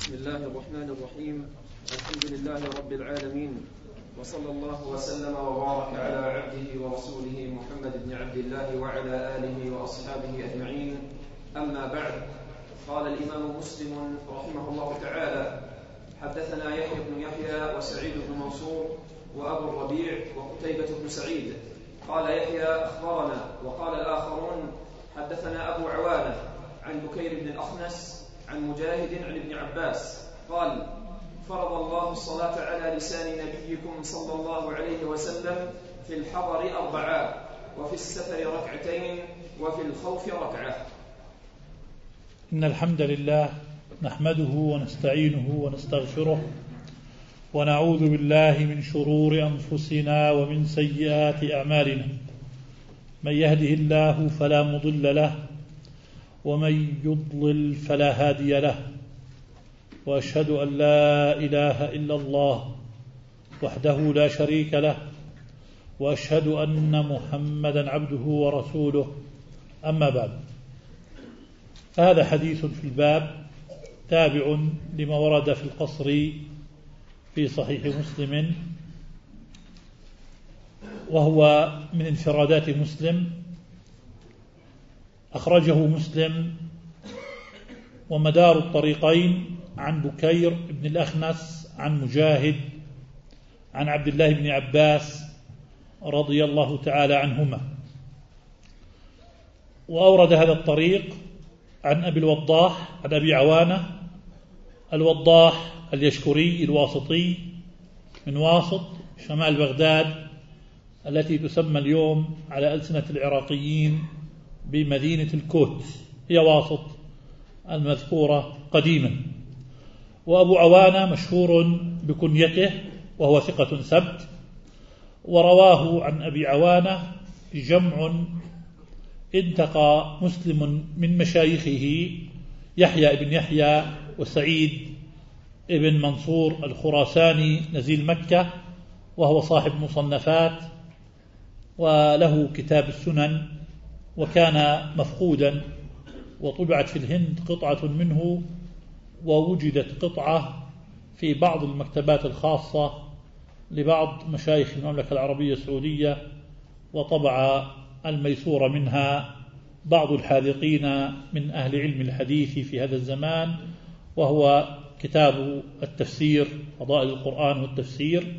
بسم الله الرحمن الرحيم. الحمد لله رب العالمين، وصلى الله وسلم وبارك على عبده ورسوله محمد بن عبد الله وعلى آله وأصحابه أجمعين. أما بعد، قال الإمام مسلم رحمه الله تعالى: حدثنا يحيى بن يحيى وسعيد بن منصور وأبو الربيع وقتيبة بن سعيد. قال يحيى: أخبرنا. وقال الآخرون: حدثنا أبو عوانة عن بكير بن الأخنس عن مجاهد عن ابن عباس قال: فرض الله الصلاة على لسان نبيكم صلى الله عليه وسلم في الحضر 4، وفي السفر 2، وفي الخوف 1. إن الحمد لله نحمده ونستعينه ونستغفره ونعوذ بالله من شرور أنفسنا ومن سيئات أعمالنا. من يهده الله فلا مضل له، ومن يضلل فلا هادي له، وأشهد أن لا إله إلا الله وحده لا شريك له، وأشهد أن محمدا عبده ورسوله. أما بعد، فهذا حديث في الباب تابع لما ورد في القصر في صحيح مسلم، وهو من انفرادات مسلم. أخرجه مسلم ومدار الطريقين عن بكير بن الأخنس عن مجاهد عن عبد الله بن عباس رضي الله تعالى عنهما. وأورد هذا الطريق عن أبي الوضاح عن أبي عوانة الوضاح اليشكري الواسطي من واسط شمال بغداد، التي تسمى اليوم على ألسنة العراقيين بمدينة الكوت، هي واسط المذكورة قديما. وأبو عوانة مشهور بكنيته، وهو ثقة ثبت، ورواه عن أبي عوانة جمع انتقى مسلم من مشايخه يحيى بن يحيى وسعيد ابن منصور الخراساني نزيل مكة، وهو صاحب مصنفات وله كتاب السنن، وكان مفقودا، وطبعت في الهند قطعة منه، ووجدت قطعة في بعض المكتبات الخاصة لبعض مشايخ المملكة العربية السعودية، وطبع الميسور منها بعض الحاذقين من أهل علم الحديث في هذا الزمان، وهو كتاب التفسير، فضائل القرآن والتفسير.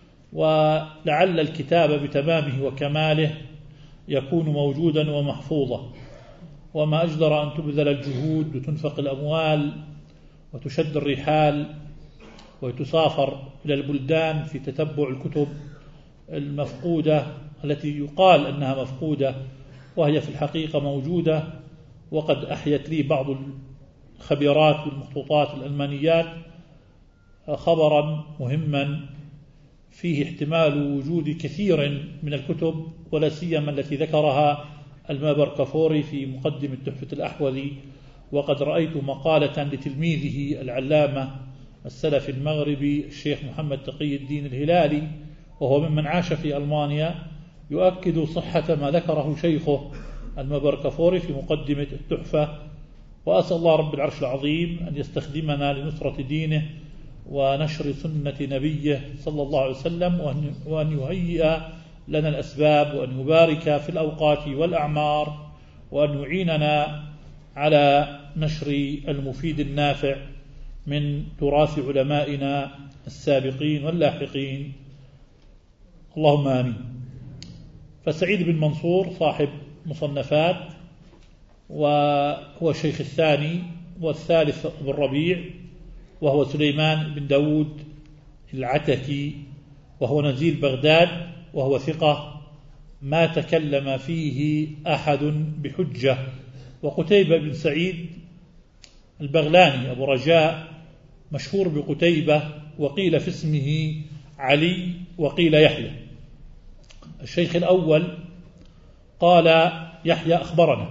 ولعل الكتاب بتمامه وكماله يكون موجودا ومحفوظا، وما أجدر أن تبذل الجهود وتنفق الأموال وتشد الرحال وتسافر إلى البلدان في تتبع الكتب المفقودة التي يقال أنها مفقودة وهي في الحقيقة موجودة. وقد أحيت لي بعض الخبيرات والمخطوطات الألمانيات خبرا مهما فيه احتمال وجود كثير من الكتب، ولا سيما التي ذكرها المابركفوري في مقدمة تحفة الأحوذي. وقد رأيت مقالة لتلميذه العلامة السلفي المغربي الشيخ محمد تقي الدين الهلالي، وهو ممن عاش في ألمانيا، يؤكد صحة ما ذكره شيخه المابركفوري في مقدمة التحفة. وأسأل الله رب العرش العظيم أن يستخدمنا لنصرة دينه ونشر سنة نبيه صلى الله عليه وسلم، وأن يهيئ لنا الأسباب، وأن يبارك في الأوقات والأعمار، وأن يعيننا على نشر المفيد النافع من تراث علمائنا السابقين واللاحقين، اللهم آمين. فسعيد بن منصور صاحب مصنفات، وهو الشيخ الثاني، والثالث أبو الربيع، وهو سليمان بن داود العتكي، وهو نزيل بغداد، وهو ثقة ما تكلم فيه أحد بحجة. وقتيبة بن سعيد البغلاني أبو رجاء مشهور بقتيبة، وقيل في اسمه علي وقيل يحيى. الشيخ الأول قال يحيى أخبرنا،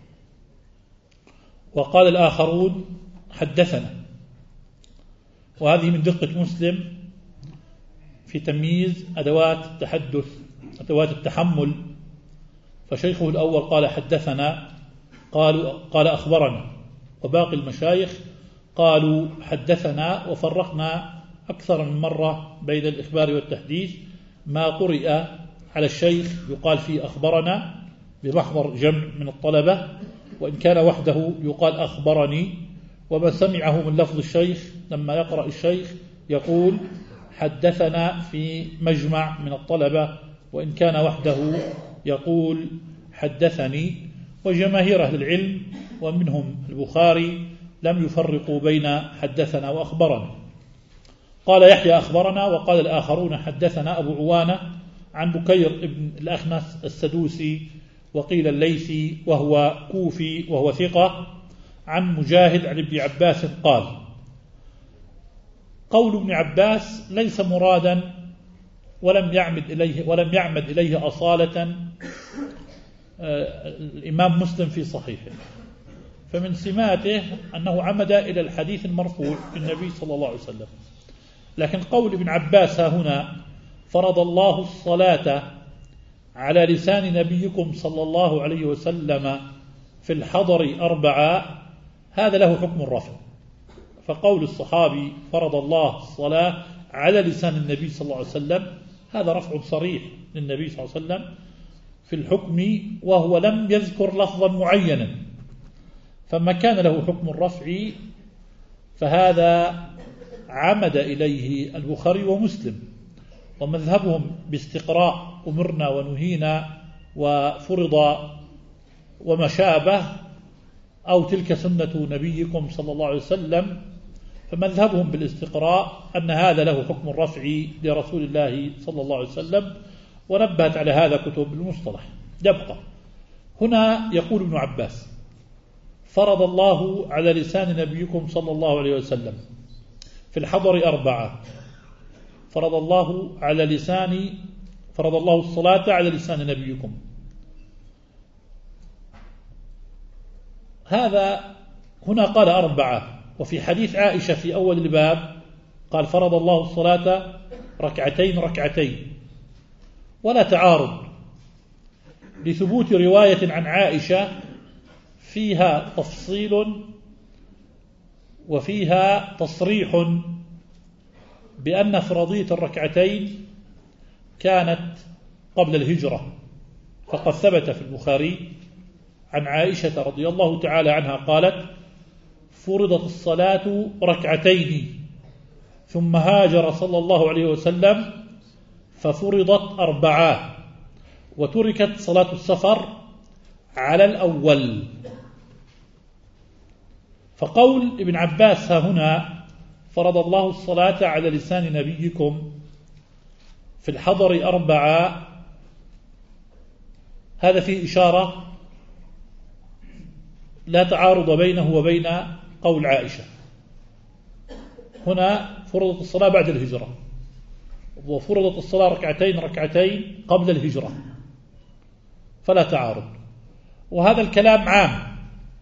وقال الآخرون حدثنا. وهذه من دقة مسلم في تمييز أدوات التحدث، أدوات التحمل. فشيخه الأول قال حدثنا، قال أخبرنا، وباقي المشايخ قالوا حدثنا، وفرقنا أكثر من مرة بين الإخبار والتحديث. ما قرئ على الشيخ يقال فيه أخبرنا بمحضر جمع من الطلبة، وإن كان وحده يقال أخبرني. وما سمعه من لفظ الشيخ لما يقرأ الشيخ يقول حدثنا في مجمع من الطلبة، وإن كان وحده يقول حدثني. وجماهير أهل العلم ومنهم البخاري لم يفرقوا بين حدثنا وأخبرنا. قال يحيى أخبرنا، وقال الآخرون حدثنا أبو عوانة عن بكير ابن الأخنس السدوسي، وقيل الليثي وهو كوفي وهو ثقة، عن مجاهد عن ابن عباس قال. قول ابن عباس ليس مرادا ولم يعمد إليه أصالة الإمام مسلم في صحيحه، فمن سماته أنه عمد إلى الحديث المرفوع للنبي صلى الله عليه وسلم. لكن قول ابن عباس هنا فرض الله الصلاة على لسان نبيكم صلى الله عليه وسلم في الحضر 4، هذا له حكم الرفع. فقول الصحابي فرض الله الصلاة على لسان النبي صلى الله عليه وسلم هذا رفع صريح للنبي صلى الله عليه وسلم في الحكم، وهو لم يذكر لفظا معينا، فما كان له حكم الرفع فهذا عمد إليه البخاري ومسلم. ومذهبهم باستقراء أمرنا ونهينا وفرض وما شابه، أو تلك سنة نبيكم صلى الله عليه وسلم، فمذهبهم بالاستقراء أن هذا له حكم الرفع لرسول الله صلى الله عليه وسلم، ونبهت على هذا كتب المصطلح. يبقى هنا يقول ابن عباس فرض الله على لسان نبيكم صلى الله عليه وسلم في الحضر 4، فرض الله الصلاة على لسان نبيكم. هذا هنا قال 4، وفي حديث عائشة في أول الباب قال فرض الله الصلاة ركعتين، ولا تعارض لثبوت رواية عن عائشة فيها تفصيل وفيها تصريح بأن فرضية الركعتين كانت قبل الهجرة. فقد ثبت في البخاري عن عائشة رضي الله تعالى عنها قالت فرضت الصلاة 2 ثم هاجر صلى الله عليه وسلم ففرضت 4، وتركت صلاة السفر على الأول. فقول ابن عباس هنا فرض الله الصلاة على لسان نبيكم في الحضر 4، هذا فيه إشارة لا تعارض بينه وبين قول عائشة. هنا فرضت الصلاة بعد الهجرة، وفرضت الصلاة ركعتين قبل الهجرة، فلا تعارض. وهذا الكلام عام،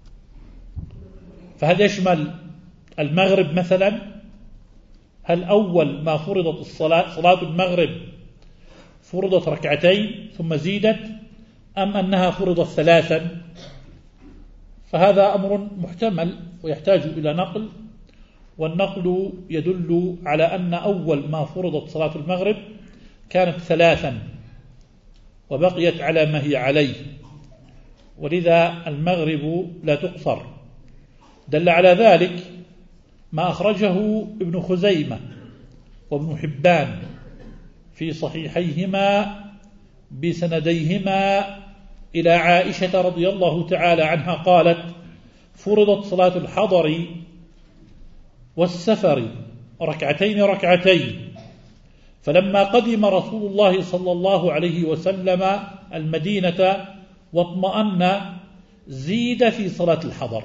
فهل يشمل المغرب مثلا؟ هل أول ما فرضت صلاة المغرب فرضت 2 ثم زيدت، أم أنها فرضت 3؟ فهذا أمر محتمل ويحتاج إلى نقل، والنقل يدل على أن أول ما فرضت صلاة المغرب كانت 3 وبقيت على ما هي عليه، ولذا المغرب لا تقصر. دل على ذلك ما أخرجه ابن خزيمة وابن حبان في صحيحيهما بسنديهما إلى عائشة رضي الله تعالى عنها قالت فرضت صلاة الحضر والسفر 2 فلما قدم رسول الله صلى الله عليه وسلم المدينة واطمأن زيد في صلاة الحضر.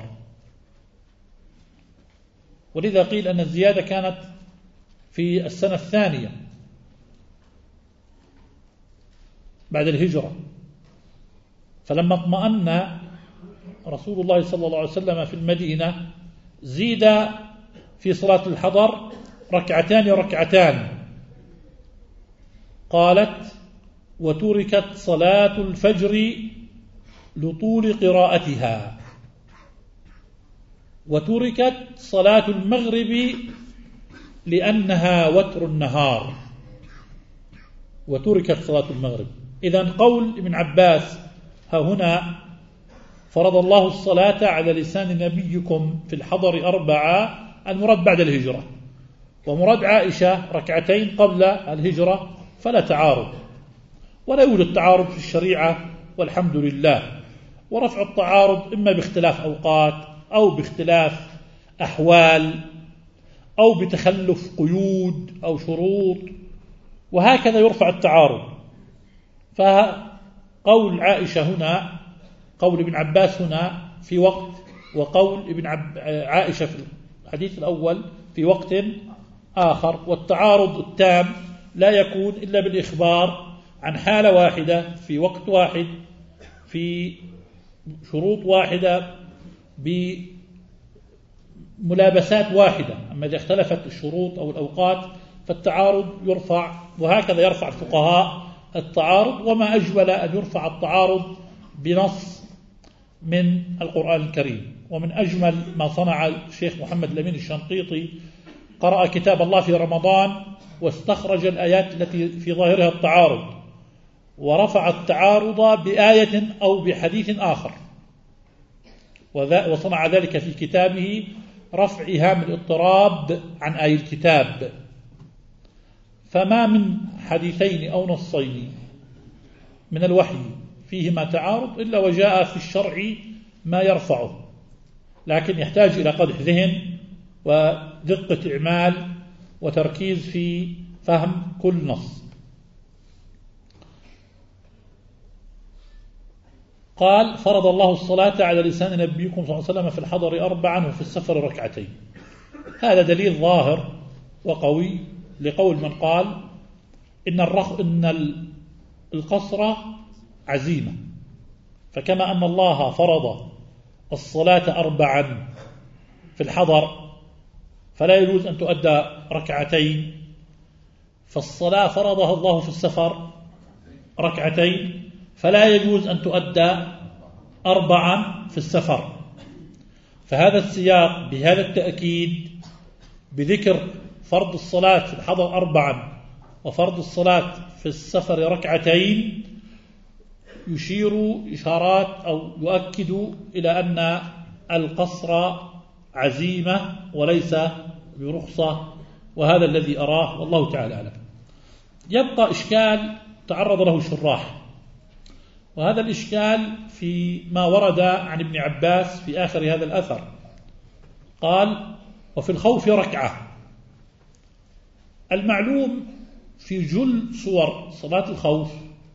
ولذا قيل أن الزيادة كانت في السنة 2 بعد الهجرة، فلما اطمأن رسول الله صلى الله عليه وسلم في المدينة زيد في صلاة الحضر 2 قالت وتركت صلاة الفجر لطول قراءتها. وتركت صلاة المغرب لأنها وتر النهار، وتركت صلاة المغرب. إذن قول ابن عباس ها هنا فرض الله الصلاة على لسان نبيكم في الحضر 4 المراد بعد الهجرة، ومراد عائشة ركعتين قبل الهجرة، فلا تعارض ولا يوجد تعارض في الشريعة والحمد لله. ورفع التعارض إما باختلاف أوقات أو باختلاف أحوال أو بتخلف قيود أو شروط، وهكذا يرفع التعارض. فقول عائشة هنا، قول ابن عباس هنا في وقت، وقول عائشة في الحديث الأول في وقت آخر، والتعارض التام لا يكون إلا بالإخبار عن حالة واحدة في وقت واحد في شروط واحدة بملابسات واحدة. أما إذا اختلفت الشروط أو الأوقات فالتعارض يرفع، وهكذا يرفع الفقهاء التعارض. وما أجمل أن يرفع التعارض بنص من القرآن الكريم. ومن أجمل ما صنع الشيخ محمد الأمين الشنقيطي، قرأ كتاب الله في رمضان واستخرج الآيات التي في ظاهرها التعارض، ورفع التعارض بآية أو بحديث آخر، وصنع ذلك في كتابه رفع إيهام الاضطراب عن آي الكتاب. فما من حديثين أو نصين من الوحي فيهما تعارض إلا وجاء في الشرع ما يرفعه، لكن يحتاج إلى قدح ذهن ودقة إعمال وتركيز في فهم كل نص. قال فرض الله الصلاة على لسان نبيكم صلى الله عليه وسلم في الحضر 4 وفي السفر 2. هذا دليل ظاهر وقوي لقول من قال إن القصر عزيمة، فكما أن الله فرض الصلاة 4 في الحضر فلا يجوز أن تؤدى 2، فالصلاة فرضها الله في السفر 2 فلا يجوز أن تؤدى 4 في السفر. فهذا السياق بهذا التأكيد بذكر فرض الصلاة في الحضر 4 وفرض الصلاة في السفر 2 يشير إشارات أو يؤكد إلى أن القصر عزيمة وليس برخصة، وهذا الذي أراه والله تعالى أعلم. يبقى إشكال تعرض له الشراح، وهذا الإشكال في ما ورد عن ابن عباس في آخر هذا الأثر. قال وفي الخوف 2. المعلوم في جل صور صلاة الخوف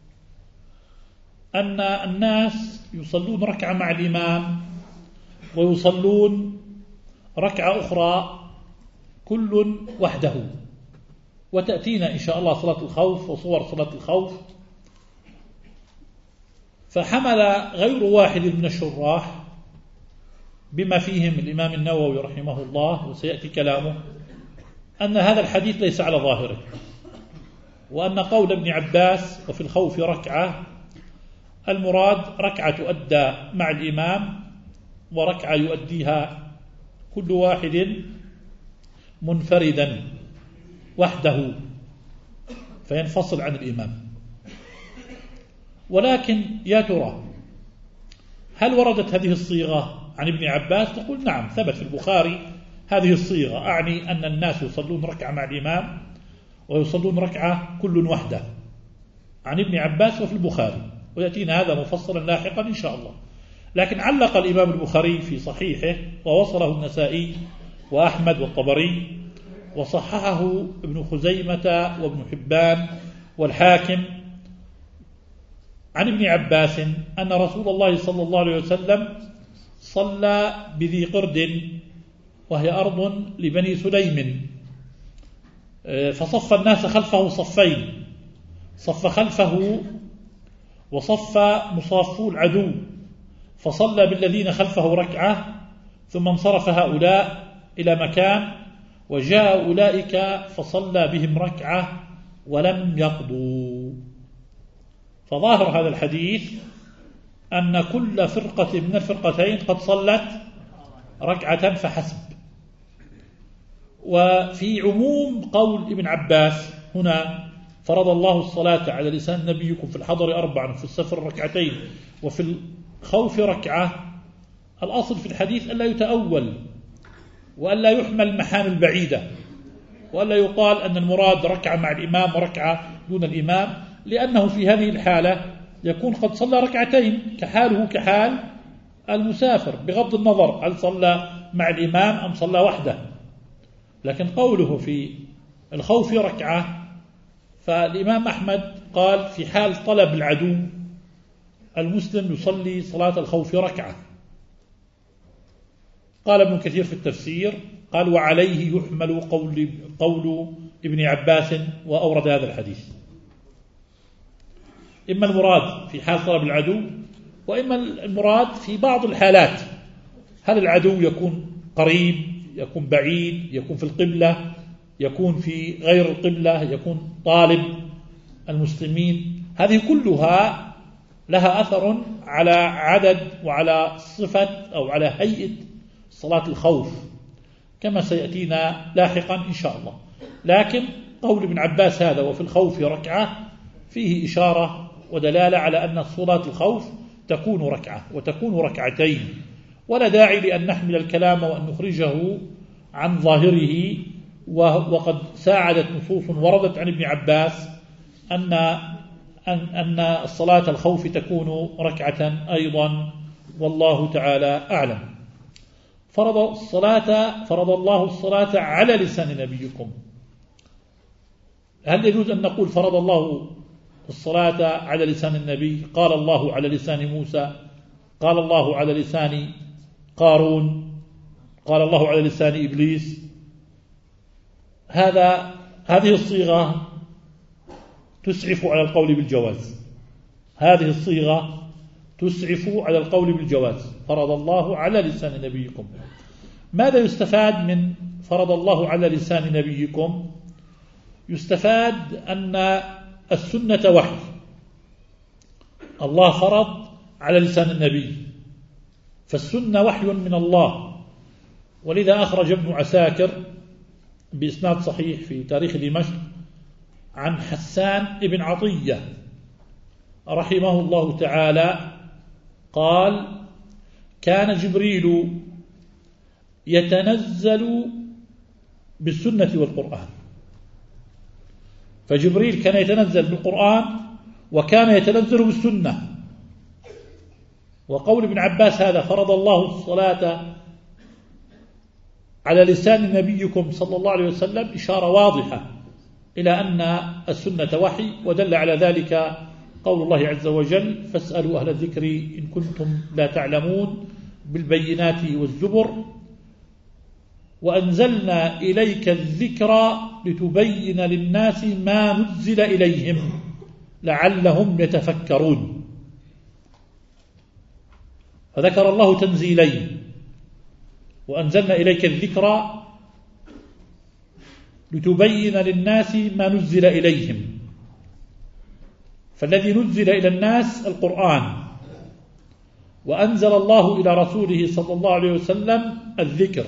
أن الناس يصلون 1 مع الإمام ويصلون 2 أخرى كل وحده، وتأتينا إن شاء الله صلاة الخوف وصور صلاة الخوف. فحمل غير واحد من الشراح بما فيهم الإمام النووي رحمه الله وسيأتي كلامه أن هذا الحديث ليس على ظاهره، وأن قول ابن عباس وفي الخوف 2 المراد 2 تؤدى مع الإمام و2 يؤديها كل واحد منفردا وحده فينفصل عن الإمام. ولكن يا ترى هل وردت هذه الصيغة عن ابن عباس؟ تقول نعم، ثبت في البخاري هذه الصيغة، أعني أن الناس يصلون 2 مع الإمام ويصلون 2 كل وحده، عن ابن عباس وفي البخاري، ويأتينا هذا مفصلا لاحقا إن شاء الله. لكن علق الإمام البخاري في صحيحه ووصله النسائي وأحمد والطبري وصححه ابن خزيمة وابن حبان والحاكم عن ابن عباس أن رسول الله صلى الله عليه وسلم صلى بذي قرد وهي أرض لبني سليم، فصف الناس خلفه صفين، صف خلفه وصف مصافو العدو، فصلى بالذين خلفه 2 ثم انصرف هؤلاء إلى مكان وجاء أولئك فصلى بهم 2 ولم يقضوا. فظاهر هذا الحديث أن كل فرقة من الفرقتين قد صلت ركعة فحسب. وفي عموم قول ابن عباس هنا فرض الله الصلاة على لسان نبيكم في الحضر 4 وفي السفر 2 وفي الخوف 1، الأصل في الحديث ألا يتأول وألا يحمل المحامل بعيدة، وألا يقال أن المراد ركعة مع الإمام وركعة دون الإمام، لأنه في هذه الحالة يكون قد صلى 2 كحاله كحال المسافر، بغض النظر هل صلى مع الإمام أم صلى وحده. لكن قوله في الخوف 1، فالإمام أحمد قال في حال طلب العدو المسلم يصلي صلاة الخوف 1. قال ابن كثير في التفسير قال وعليه يحمل قول ابن عباس، وأورد هذا الحديث. إما المراد في حال طلب العدو، وإما المراد في بعض الحالات، هل العدو يكون قريب، يكون بعيد، يكون في القبلة، يكون في غير القبلة، يكون طالب المسلمين، هذه كلها لها أثر على عدد وعلى صفة أو على هيئة صلاة الخوف كما سيأتينا لاحقا إن شاء الله. لكن قول ابن عباس هذا وفي الخوف 1 فيه إشارة ودلالة على أن صلاة الخوف تكون 1 وتكون 2، ولا داعي لأن نحمل الكلام وأن نخرجه عن ظاهره، وقد ساعدت نصوص وردت عن ابن عباس أن الصلاة الخوف تكون 1 أيضا، والله تعالى أعلم. فرض الله الصلاة على لسان نبيكم. هل يجوز أن نقول فرض الله الصلاة على لسان النبي؟ قال الله على لسان موسى، قال الله على لسان قارون، قال الله على لسان إبليس. هذه الصيغة تسعف على القول بالجواز، هذه الصيغة تسعف على القول بالجواز. فرض الله على لسان نبيكم. ماذا يستفاد من فرض الله على لسان نبيكم؟ يستفاد أن السنة وحي، الله فرض على لسان النبي، فالسنة وحي من الله. ولذا أخرج ابن عساكر بإسناد صحيح في تاريخ دمشق عن حسان ابن عطية رحمه الله تعالى قال كان جبريل يتنزل بالسنة والقرآن، فجبريل كان يتنزل بالقرآن وكان يتنزل بالسنة. وقول ابن عباس هذا فرض الله الصلاة على لسان نبيكم صلى الله عليه وسلم إشارة واضحة إلى أن السنة وحي، ودل على ذلك قول الله عز وجل فاسألوا أهل الذكر إن كنتم لا تعلمون بالبينات والزبر وأنزلنا إليك الذكر لتبين للناس ما نزل إليهم لعلهم يتفكرون. فذكر الله تنزيلين، وأنزلنا إليك الذكر لتبين للناس ما نزل إليهم، فالذي نزل إلى الناس القرآن، وأنزل الله إلى رسوله صلى الله عليه وسلم الذكر،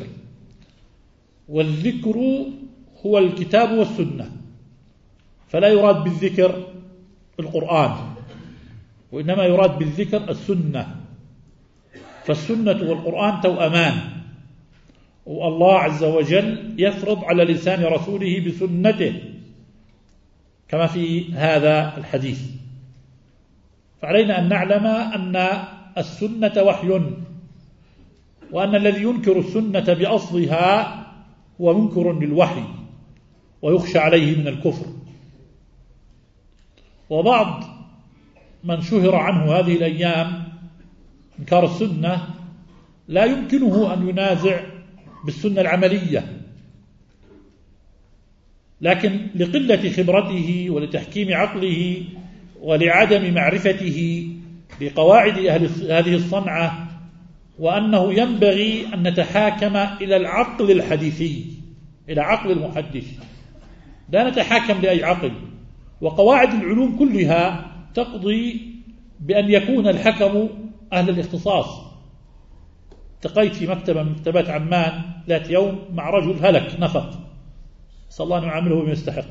والذكر هو الكتاب والسنة، فلا يراد بالذكر القرآن، وإنما يراد بالذكر السنة، فالسنة والقرآن توأمان، والله عز وجل يفرض على لسان رسوله بسنته كما في هذا الحديث. فعلينا أن نعلم أن السنة وحي، وأن الذي ينكر السنة بأصلها هو منكر للوحي ويخشى عليه من الكفر. وبعض من شهر عنه هذه الأيام إنكار السنة لا يمكنه أن ينازع بالسنة العملية، لكن لقلة خبرته ولتحكيم عقله ولعدم معرفته بقواعد هذه الصنعة، وأنه ينبغي أن نتحاكم إلى العقل الحديثي، إلى عقل المحدث، لا نتحاكم لأي عقل. وقواعد العلوم كلها تقضي بأن يكون الحكم أهل الاختصاص، التقيت في مكتبة من مكتبات عمان ذات يوم مع رجل هلك نفق، صلى الله أن يعامله بما يستحق،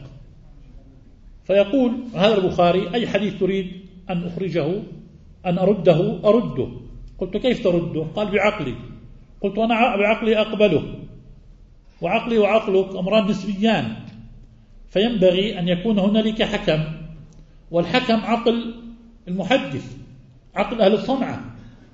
فيقول هذا البخاري أي حديث تريد أن أخرجه أن أرده. قلت كيف ترده؟ قال بعقلي. قلت أنا بعقلي أقبله، وعقلي وعقلك أمران نسبيان، فينبغي أن يكون هنالك حكم، والحكم عقل المحدث، عقل أهل الصنعة،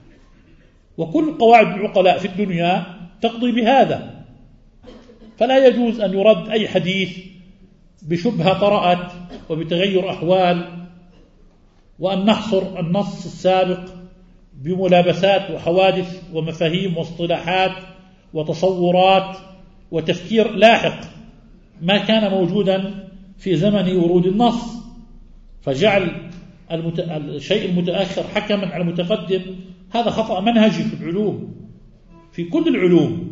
وكل قواعد العقلاء في الدنيا تقضي بهذا. فلا يجوز أن يرد أي حديث بشبهة طرأت وبتغير أحوال، وأن نحصر النص السابق بملابسات وحوادث ومفاهيم واصطلاحات وتصورات وتفكير لاحق ما كان موجودا في زمن ورود النص، فجعل الشيء المتأخر حكما على المتقدم، هذا خطأ منهجي في العلوم، في كل العلوم.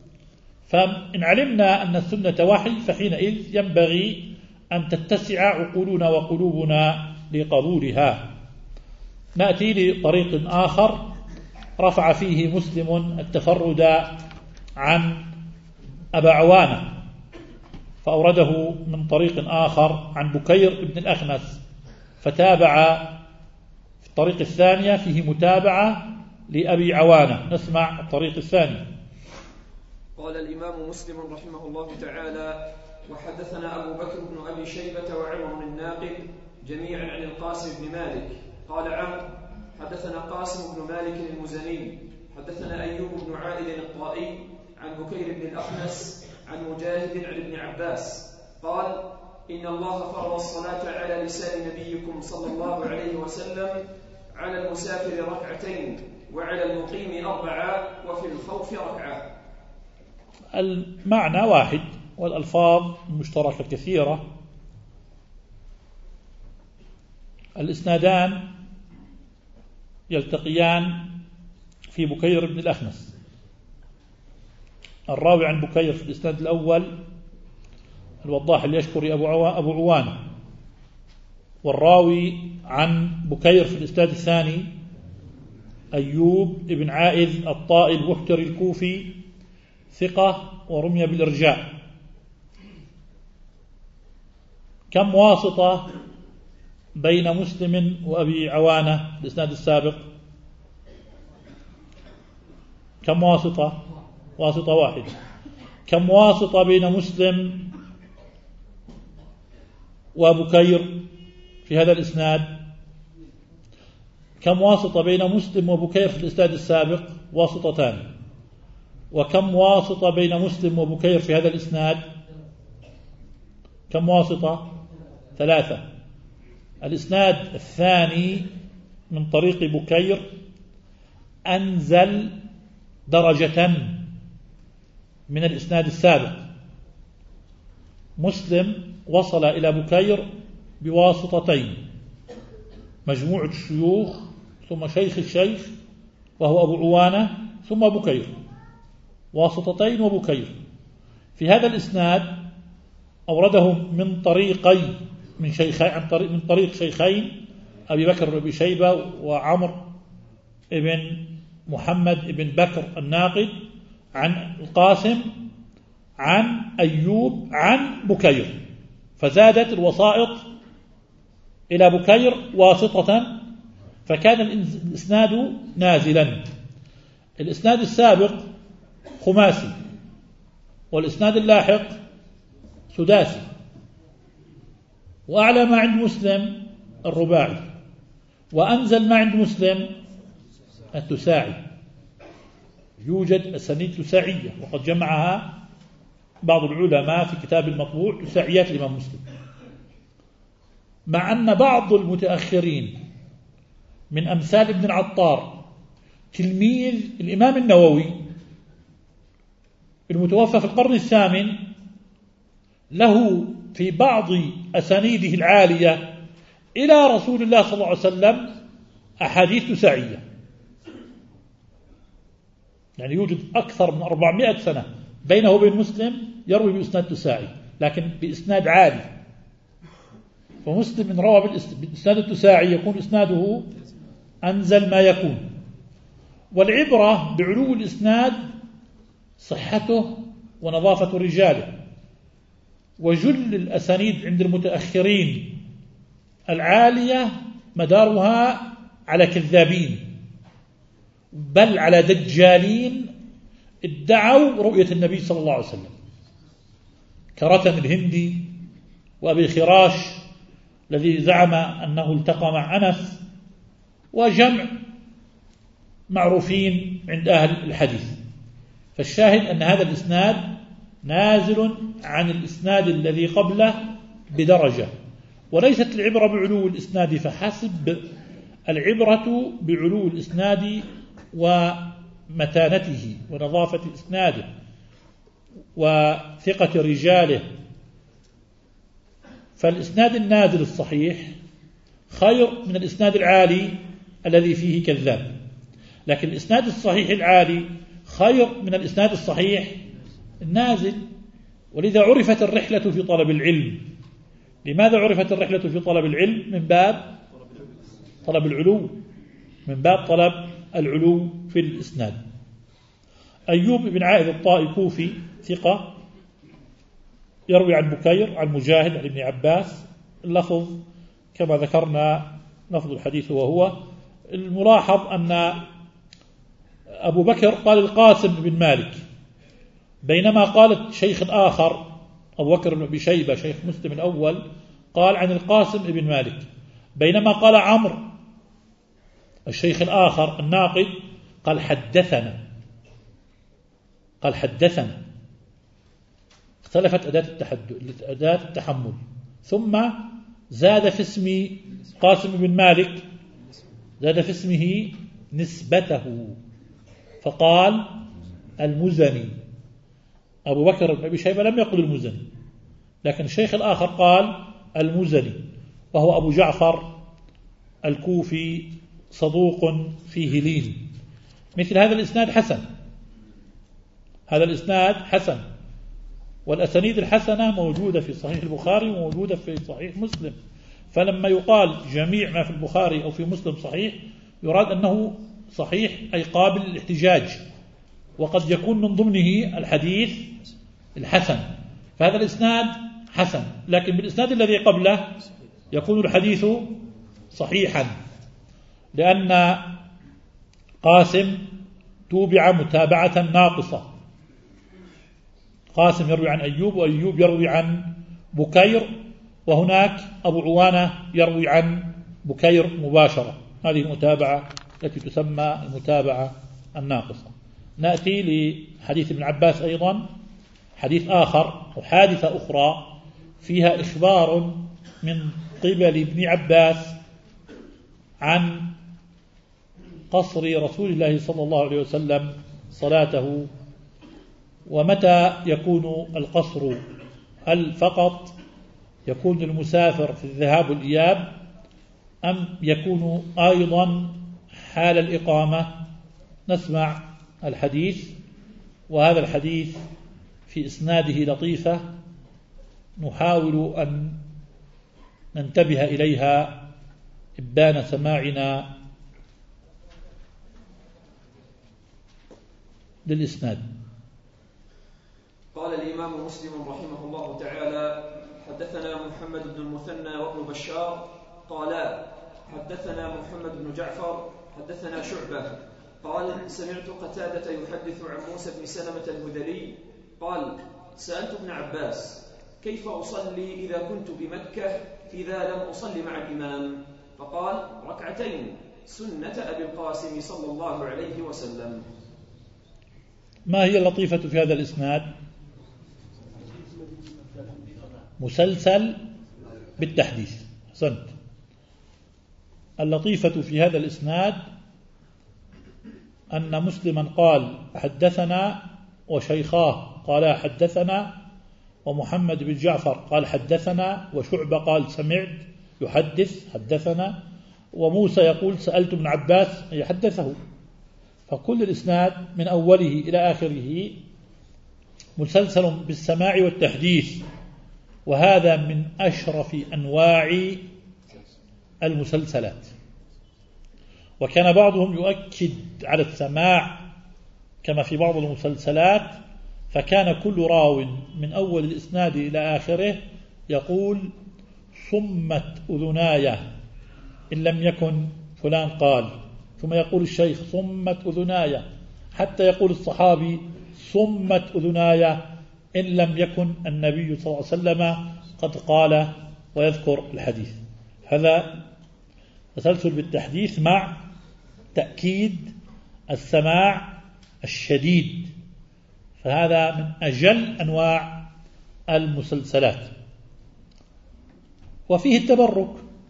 فإن علمنا أن السنة وحي فحينئذ ينبغي أن تتسع عقولنا وقلوبنا لقبولها. نأتي لطريق آخر رفع فيه مسلم التفرد عن أبا عوانة، فأورده من طريق آخر عن بكير بن الأخنس، فتابع في الطريق الثانية فيه متابعة لأبي عوانة. نسمع الطريق الثاني. قال الإمام مسلم رحمه الله تعالى: وحدثنا أبو بكر بن أبي شيبة وعمر الناقد جميعا عن القاسم بن مالك قال عمرو حدثنا قاسم بن مالك المزني حدثنا أيوب بن عائد الطائي عن بكير بن الأخنس عن مجاهد عن ابن عباس قال: إن الله فرض الصلاة على لسان نبيكم صلى الله عليه وسلم على المسافر ركعتين وعلى المقيم 4 وفي الخوف ركعة. المعنى واحد والألفاظ مشتركة كثيرة. الإسنادان يلتقيان في بكير بن الأخنس. الراوي عن بكير في الإسناد الأول الوضاح اليشكري أبو عوانة، والراوي عن بكير في الإسناد الثاني أيوب بن عائذ الطائي البحتري الكوفي ثقة ورمي بالإرجاء. كم واسطة بين مسلم وأبي عوانة الإسناد السابق؟ كم واسطة؟ واسطة واحدة. كم واسطة بين مسلم وبكير في هذا الإسناد؟ كم واسطة بين مسلم وبكير في الإسناد السابق؟ واسطتان. وكم واسطة بين مسلم وبكير في هذا الإسناد؟ كم واسطة؟ 3. الإسناد الثاني من طريق بكير أنزل درجة من الإسناد السابق. مسلم وصل إلى بكير بواسطتين: مجموعة الشيوخ ثم شيخ الشيخ وهو أبو عوانة ثم بكير، واسطتين وبكير. في هذا الإسناد أورده من طريقي من طريق شيخين أبي بكر بن أبي شيبة وعمر ابن محمد ابن بكر الناقد عن القاسم عن أيوب عن بكير، فزادت الوسائط إلى بكير واسطة، فكان الإسناد نازلا. الإسناد السابق خماسي والإسناد اللاحق سداسي، وأعلى ما عند مسلم الرباعي، وأنزل ما عند مسلم التساعي. يوجد أسانيد تساعية وقد جمعها بعض العلماء في كتاب المطبوع تساعيات الإمام مسلم، مع أن بعض المتأخرين من أمثال ابن العطار تلميذ الإمام النووي المتوفى في القرن الثامن له في بعض أسانيده العالية إلى رسول الله صلى الله عليه وسلم أحاديث تساعية، يعني يوجد أكثر من 400 سنة بينه وبين مسلم يروي بإسناد تساعي، لكن بإسناد عالي. فمسلم من روى بالإسناد التساعي يكون إسناده أنزل ما يكون. والعبرة بعلو الإسناد صحته ونظافة رجاله. وجل الأسانيد عند المتأخرين العالية مدارها على كذابين، بل على دجالين ادعوا رؤية النبي صلى الله عليه وسلم، كرتم الهندي وأبي خراش الذي زعم أنه التقى مع أنس، وجمع معروفين عند أهل الحديث. فالشاهد أن هذا الإسناد نازل عن الإسناد الذي قبله بدرجة، وليست العبرة بعلو الإسناد فحسب، العبرة بعلو الإسناد ومتانته ونظافة إسناده وثقة رجاله. فالإسناد النازل الصحيح خير من الإسناد العالي الذي فيه كذاب، لكن الإسناد الصحيح العالي خير من الإسناد الصحيح النازل. ولذا عرفت الرحلة في طلب العلم. لماذا عرفت الرحلة في طلب العلم؟ من باب طلب العلو، من باب طلب العلو في الإسناد. أيوب بن عائذ الطائي كوفي ثقة، يروي عن بكير عن مجاهد عن ابن عباس، اللفظ كما ذكرنا لفظ الحديث. وهو الملاحظ أن أبو بكر قال القاسم بن مالك، بينما قالت شيخ آخر أبو بكر بن أبي شيبة شيخ مسلم الأول قال عن القاسم بن مالك، بينما قال عمرو الشيخ الآخر الناقد قال حدثنا، قال حدثنا. اختلفت أداة التحمل. ثم زاد في اسم قاسم بن مالك، زاد في اسمه نسبته فقال المزني. أبو بكر بن أبي شيبة لم يقل المزني، لكن الشيخ الآخر قال المزني، وهو أبو جعفر الكوفي صدوق فيه لين. مثل هذا الإسناد حسن، هذا الإسناد حسن، والأسانيد الحسنة موجودة في صحيح البخاري وموجودة في صحيح مسلم. فلما يقال جميع ما في البخاري أو في مسلم صحيح يراد أنه صحيح أي قابل للاحتجاج، وقد يكون من ضمنه الحديث الحسن. فهذا الإسناد حسن، لكن بالإسناد الذي قبله يكون الحديث صحيحا، لأن قاسم توبع متابعة ناقصة. قاسم يروي عن أيوب، وأيوب يروي عن بكير، وهناك أبو عوانة يروي عن بكير مباشرة. هذه المتابعة التي تسمى المتابعة الناقصة. نأتي لحديث ابن عباس أيضا، حديث آخر أو حادثة أخرى فيها إخبار من قبل ابن عباس عن قصر رسول الله صلى الله عليه وسلم صلاته. ومتى يكون القصر؟ هل فقط يكون المسافر في الذهاب والإياب، أم يكون أيضا حال الإقامة؟ نسمع الحديث، وهذا الحديث في إسناده لطيفة نحاول أن ننتبه إليها إبان سماعنا للإسناد. قال الإمام مسلم رحمه الله تعالى: حدثنا محمد بن المثنى وابن بشار قالا حدثنا محمد بن جعفر حدثنا شعبة قال سمعت قتادة يحدث عن موسى بن سلمة الهذلي قال سألت ابن عباس كيف أصلي إذا كنت بمكة إذا لم أصلي مع الإمام؟ فقال ركعتين سنة أبي القاسم صلى الله عليه وسلم. ما هي اللطيفة في هذا الإسناد؟ مسلسل بالتحديث. أحسنت. اللطيفة في هذا الإسناد أن مسلما قال حدثنا وشيخاه قال حدثنا، ومحمد بن جعفر قال حدثنا، وشعبة قال سمعت يحدث حدثنا، وموسى يقول سألت ابن عباس يحدثه. فكل الإسناد من أوله إلى آخره مسلسل بالسماع والتحديث، وهذا من أشرف أنواع المسلسلات. وكان بعضهم يؤكد على السماع كما في بعض المسلسلات، فكان كل راو من أول الإسناد إلى آخره يقول صمت أذناي إن لم يكن فلان قال، ثم يقول الشيخ صمت أذناي، حتى يقول الصحابي صمت أذناي إن لم يكن النبي صلى الله عليه وسلم قد قال، ويذكر الحديث. هذا تسلسل بالتحديث مع تأكيد السماع الشديد، فهذا من أجل أنواع المسلسلات. وفيه التبرك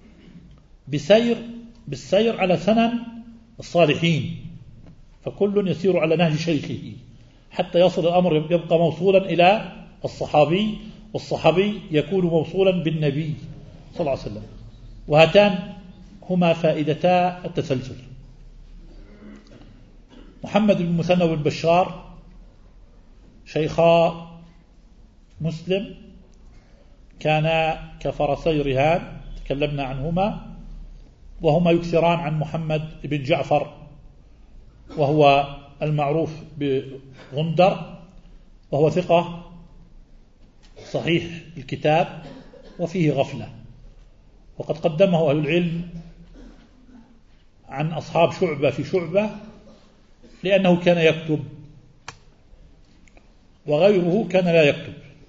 بالسير على سنن الصالحين، فكل يسير على نهج شيخه حتى يصل الأمر يبقى موصولا إلى الصحابي، والصحابي يكون موصولا بالنبي صلى الله عليه وسلم. وهاتان هما فائدتا التسلسل. محمد بن مثنى بن بشار شيخا مسلم كانا كفرسي رهان تكلمنا عنهما، وهما يكثران عن محمد بن جعفر وهو المعروف بغندر، وهو ثقة صحيح الكتاب وفيه غفلة، وقد قدمه أهل العلم عن أصحاب شعبة في شعبة لأنه كان يكتب وغيره كان لا يكتب.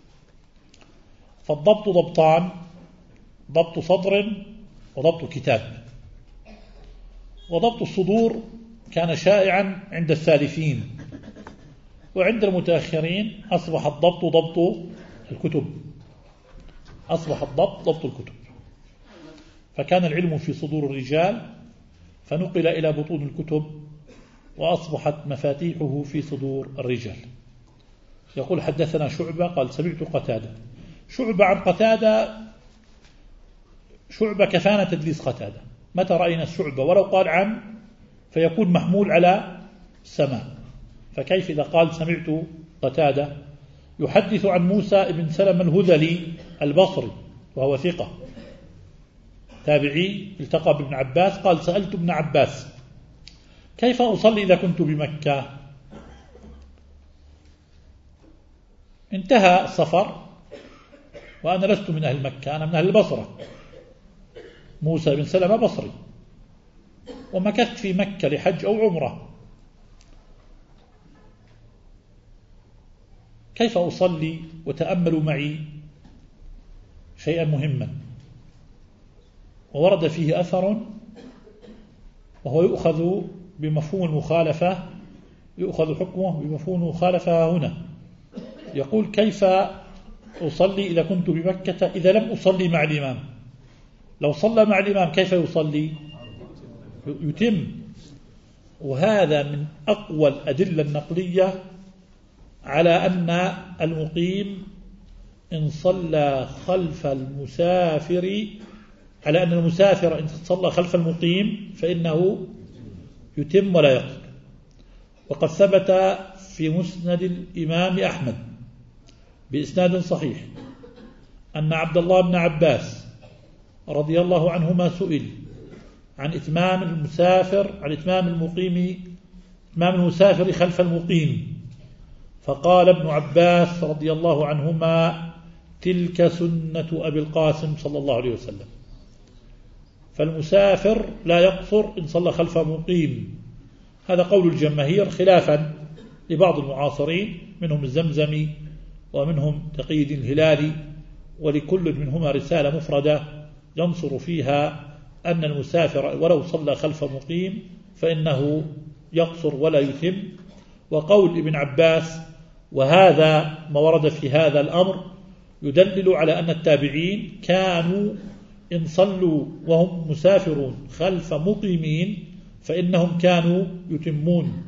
فالضبط ضبطان: ضبط صدر وضبط كتاب. وضبط الصدور كان شائعا عند السالفين، وعند المتأخرين أصبح الضبط ضبط الكتب، أصبح الضبط ضبط الكتب. فكان العلم في صدور الرجال فنقل إلى بطون الكتب، وأصبحت مفاتيحه في صدور الرجال. يقول حدثنا شعبة قال سمعت قتادة. شعبة عن قتادة، شعبة كفانا تدليس قتادة. متى رأينا الشعبة ولو قال عن فيكون محمول على السماع، فكيف إذا قال سمعت قتادة؟ يحدث عن موسى بن سلمة الهذلي البصري وهو ثقة تابعي، التقى بابن عباس قال سألت ابن عباس كيف أصلي إذا كنت بمكة؟ انتهى السفر وأنا لست من أهل مكة، أنا من أهل البصرة. موسى بن سلمة بصري ومكثت في مكة لحج أو عمرة، كيف أصلي؟ وتأملوا معي شيئا مهما، وورد فيه أثر وهو يؤخذ بمفهوم المخالفة، يؤخذ حكمه بمفهوم المخالفة هنا. يقول كيف أصلي إذا كنت بمكة إذا لم أصلي مع الإمام؟ لو صلى مع الإمام كيف يصلي؟ يتم. وهذا من أقوى الأدلة النقلية على أن المقيم إن صلى خلف المسافر، على أن المسافر إن صلى خلف المقيم فإنه يتم ولا يقصر. وقد ثبت في مسند الإمام أحمد بإسناد صحيح أن عبد الله بن عباس رضي الله عنهما سئل عن إتمام المسافر، عن إتمام المقيم، إتمام المسافر خلف المقيم، فقال ابن عباس رضي الله عنهما تلك سنة أبي القاسم صلى الله عليه وسلم. فالمسافر لا يقصر إن صلى خلف مقيم، هذا قول الجماهير خلافا لبعض المعاصرين منهم الزمزمي ومنهم تقي الدين الهلالي، ولكل منهما رسالة مفردة ينصر فيها أن المسافر ولو صلى خلف مقيم فإنه يقصر ولا يتم. وقول ابن عباس وهذا ما ورد في هذا الأمر يدلل على أن التابعين كانوا إن صلوا وهم مسافرون خلف مقيمين فإنهم كانوا يتمون.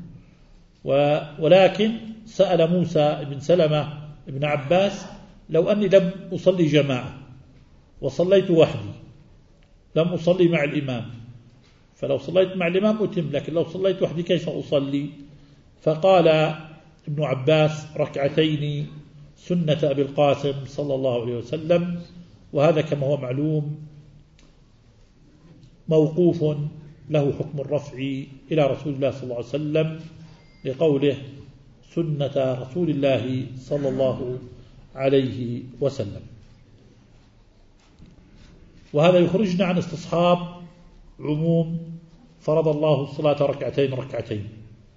ولكن سأل موسى بن سلمة ابن عباس لو أني لم أصلي جماعة وصليت وحدي لم أصلي مع الإمام، فلو صليت مع الإمام أتم، لكن لو صليت وحدي كيف أصلي؟ فقال ابن عباس ركعتين سنة أبي القاسم صلى الله عليه وسلم. وهذا كما هو معلوم موقوف له حكم الرفع إلى رسول الله صلى الله عليه وسلم لقوله سنة رسول الله صلى الله عليه وسلم. وهذا يخرجنا عن استصحاب عموم فرض الله الصلاة ركعتين ركعتين،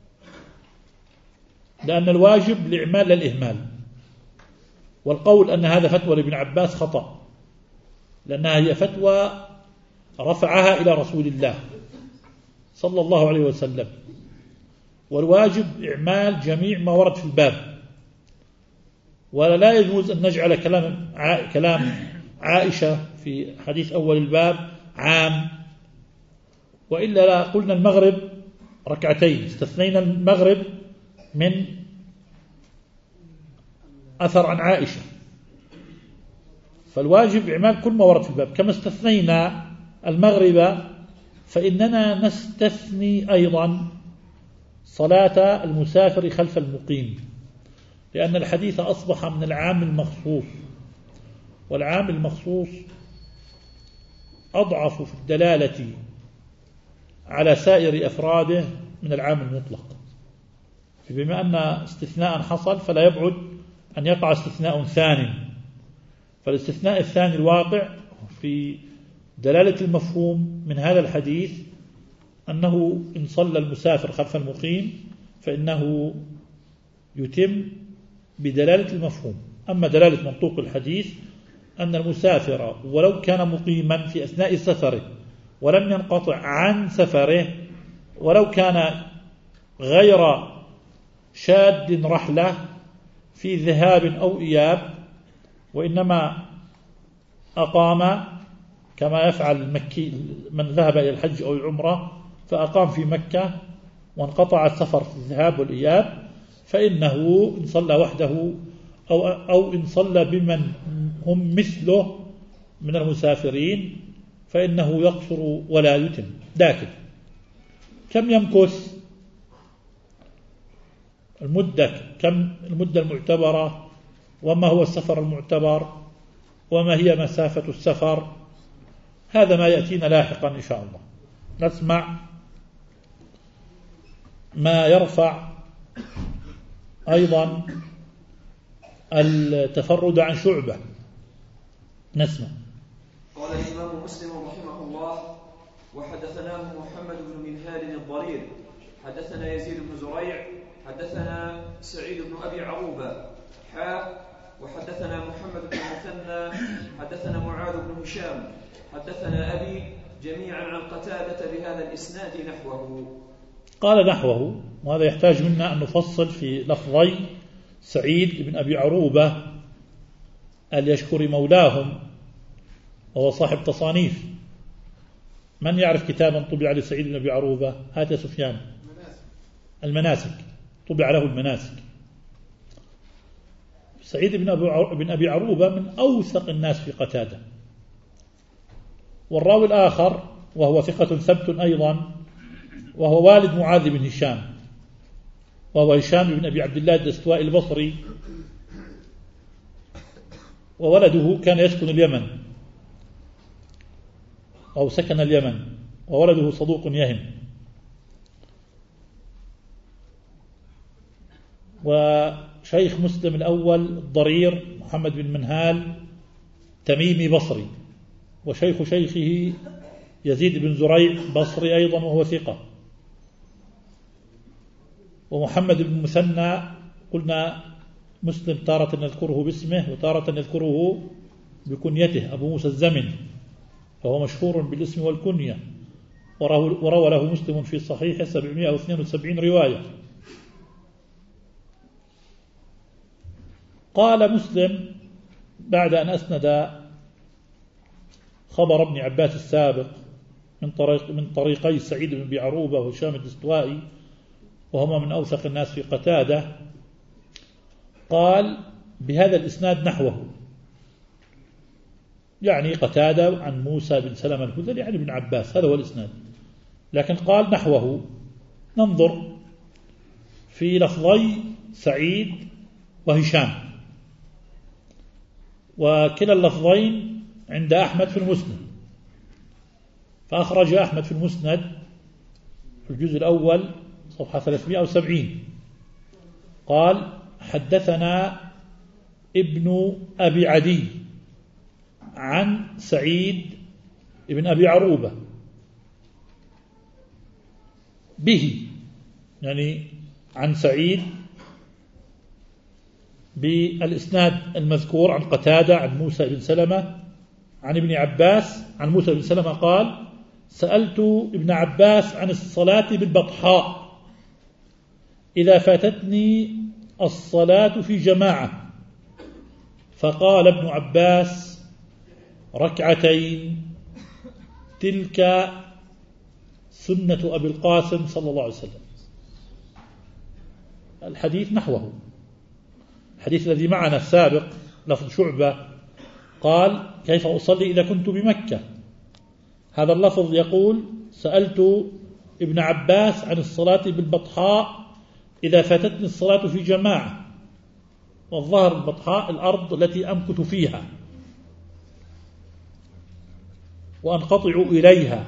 لأن الواجب الإعمال للإهمال، والقول أن هذا فتوى لابن عباس خطأ، لأنها هي فتوى رفعها إلى رسول الله صلى الله عليه وسلم، والواجب إعمال جميع ما ورد في الباب، ولا يجوز أن نجعل كلام عائشة في حديث أول الباب عام، وإلا لا قلنا المغرب ركعتين، استثنينا المغرب من أثر عن عائشة، فالواجب إعمال كل ما ورد في الباب. كما استثنينا المغرب فإننا نستثني أيضا صلاة المسافر خلف المقيم، لأن الحديث أصبح من العام المخصوص، والعام المخصوص أضعف في الدلالة على سائر أفراده من العام المطلق، بما أن استثناء حصل فلا يبعد أن يقع استثناء ثاني، فالاستثناء الثاني الواقع في دلالة المفهوم من هذا الحديث أنه إن صلى المسافر خلف المقيم فإنه يتم بدلالة المفهوم. أما دلالة منطوق الحديث أن المسافر ولو كان مقيما في أثناء سفره ولم ينقطع عن سفره، ولو كان غير شاد رحلة في ذهاب أو إياب، وإنما أقام كما يفعل المكي من ذهب إلى الحج أو العمرة، فأقام في مكة وانقطع السفر في الذهاب والإياب، فإنه إن صلى وحده أو إن صلى بمن هم مثله من المسافرين فإنه يقصر ولا يتم. لكن كم يمكث المدة، كم المدة المعتبرة، وما هو السفر المعتبر، وما هي مسافة السفر، هذا ما يأتينا لاحقا إن شاء الله. نسمع ما يرفع أيضا التفرد عن شعبة. نسمع. قال الإمام مسلم رحمه الله: وحدثناه محمد بن منهال الضرير حدثنا يزيد بن زريع حدثنا سعيد بن أبي عروبة وحدثنا محمد بن مثنى حدثنا معاذ بن هشام حدثنا أبي جميعا عن قتادة بهذا الإسناد نحوه. قال نحوه، وهذا يحتاج منا أن نفصل في لفظي سعيد بن أبي عروبة اليشكري مولاهم، وهو صاحب تصانيف. من يعرف كتابا طبع لسعيد بن أبي عروبة؟ هات يا سفيان. المناسك، طبع له المناسك. سعيد بن أبي عروبة من أوثق الناس في قتادة. والراوي الآخر وهو ثقة ثبت أيضا، وهو والد معاذ بن هشام، وهو هشام بن أبي عبد الله الدستوائي البصري، وولده كان يسكن اليمن أو سكن اليمن، وولده صدوق يهم. وشيخ مسلم الأول الضرير محمد بن منهال تميمي بصري، وشيخ شيخه يزيد بن زريع بصري أيضا وهو ثقة. ومحمد بن مثنى قلنا مسلم تارة نذكره باسمه وتارة نذكره بكنيته، أبو موسى الزمن، فهو مشهور بالاسم والكنية، وروى له مسلم في صحيح 772 رواية. قال مسلم بعد أن أسند خبر ابن عباس السابق من طريقي سعيد بن أبي عروبة وهشام الدستوائي، وهما من أوثق الناس في قتادة، قال بهذا الإسناد نحوه، يعني قتادة عن موسى بن سلمة الهذلي يعني ابن عباس، هذا هو الإسناد. لكن قال نحوه. ننظر في لفظي سعيد وهشام، وكلا اللفظين عند أحمد في المسند، فأخرج أحمد في المسند الجزء الأول صفحة 370 قال: حدثنا ابن أبي عدي عن سعيد ابن أبي عروبة به، يعني عن سعيد بالإسناد المذكور عن قتادة عن موسى بن سلمة عن ابن عباس عن موسى بن سلمة قال: سألت ابن عباس عن الصلاة بالبطحاء إذا فاتتني الصلاة في جماعة، فقال ابن عباس: ركعتين، تلك سنة أبي القاسم صلى الله عليه وسلم. الحديث نحوه، الحديث الذي معنا السابق لفظ شعبة قال: كيف أصلي إذا كنت بمكة؟ هذا اللفظ يقول: سألت ابن عباس عن الصلاة بالبطحاء إذا فاتتني الصلاة في جماعة. والظهر البطحاء الأرض التي أمكث فيها وأنقطع إليها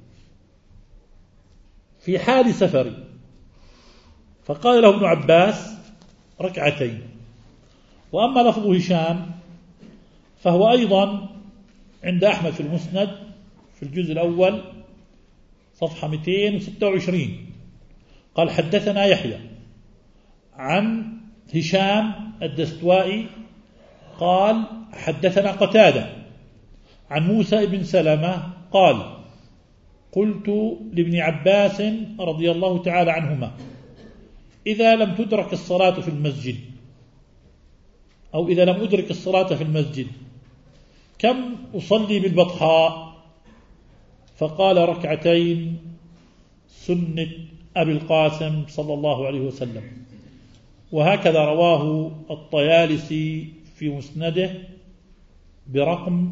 في حال سفري. فقال له ابن عباس: ركعتين. وأما لفظ هشام فهو أيضا عند أحمد في المسند في الجزء الأول صفحة 226 قال: حدثنا يحيى عن هشام الدستوائي قال: حدثنا قتادة عن موسى بن سلمة قال: قلت لابن عباس رضي الله تعالى عنهما: إذا لم تدرك الصلاة في المسجد، أو إذا لم أدرك الصلاة في المسجد، كم أصلي بالبطحاء؟ فقال: ركعتين، سنة أبي القاسم صلى الله عليه وسلم. وهكذا رواه الطيالسي في مسنده برقم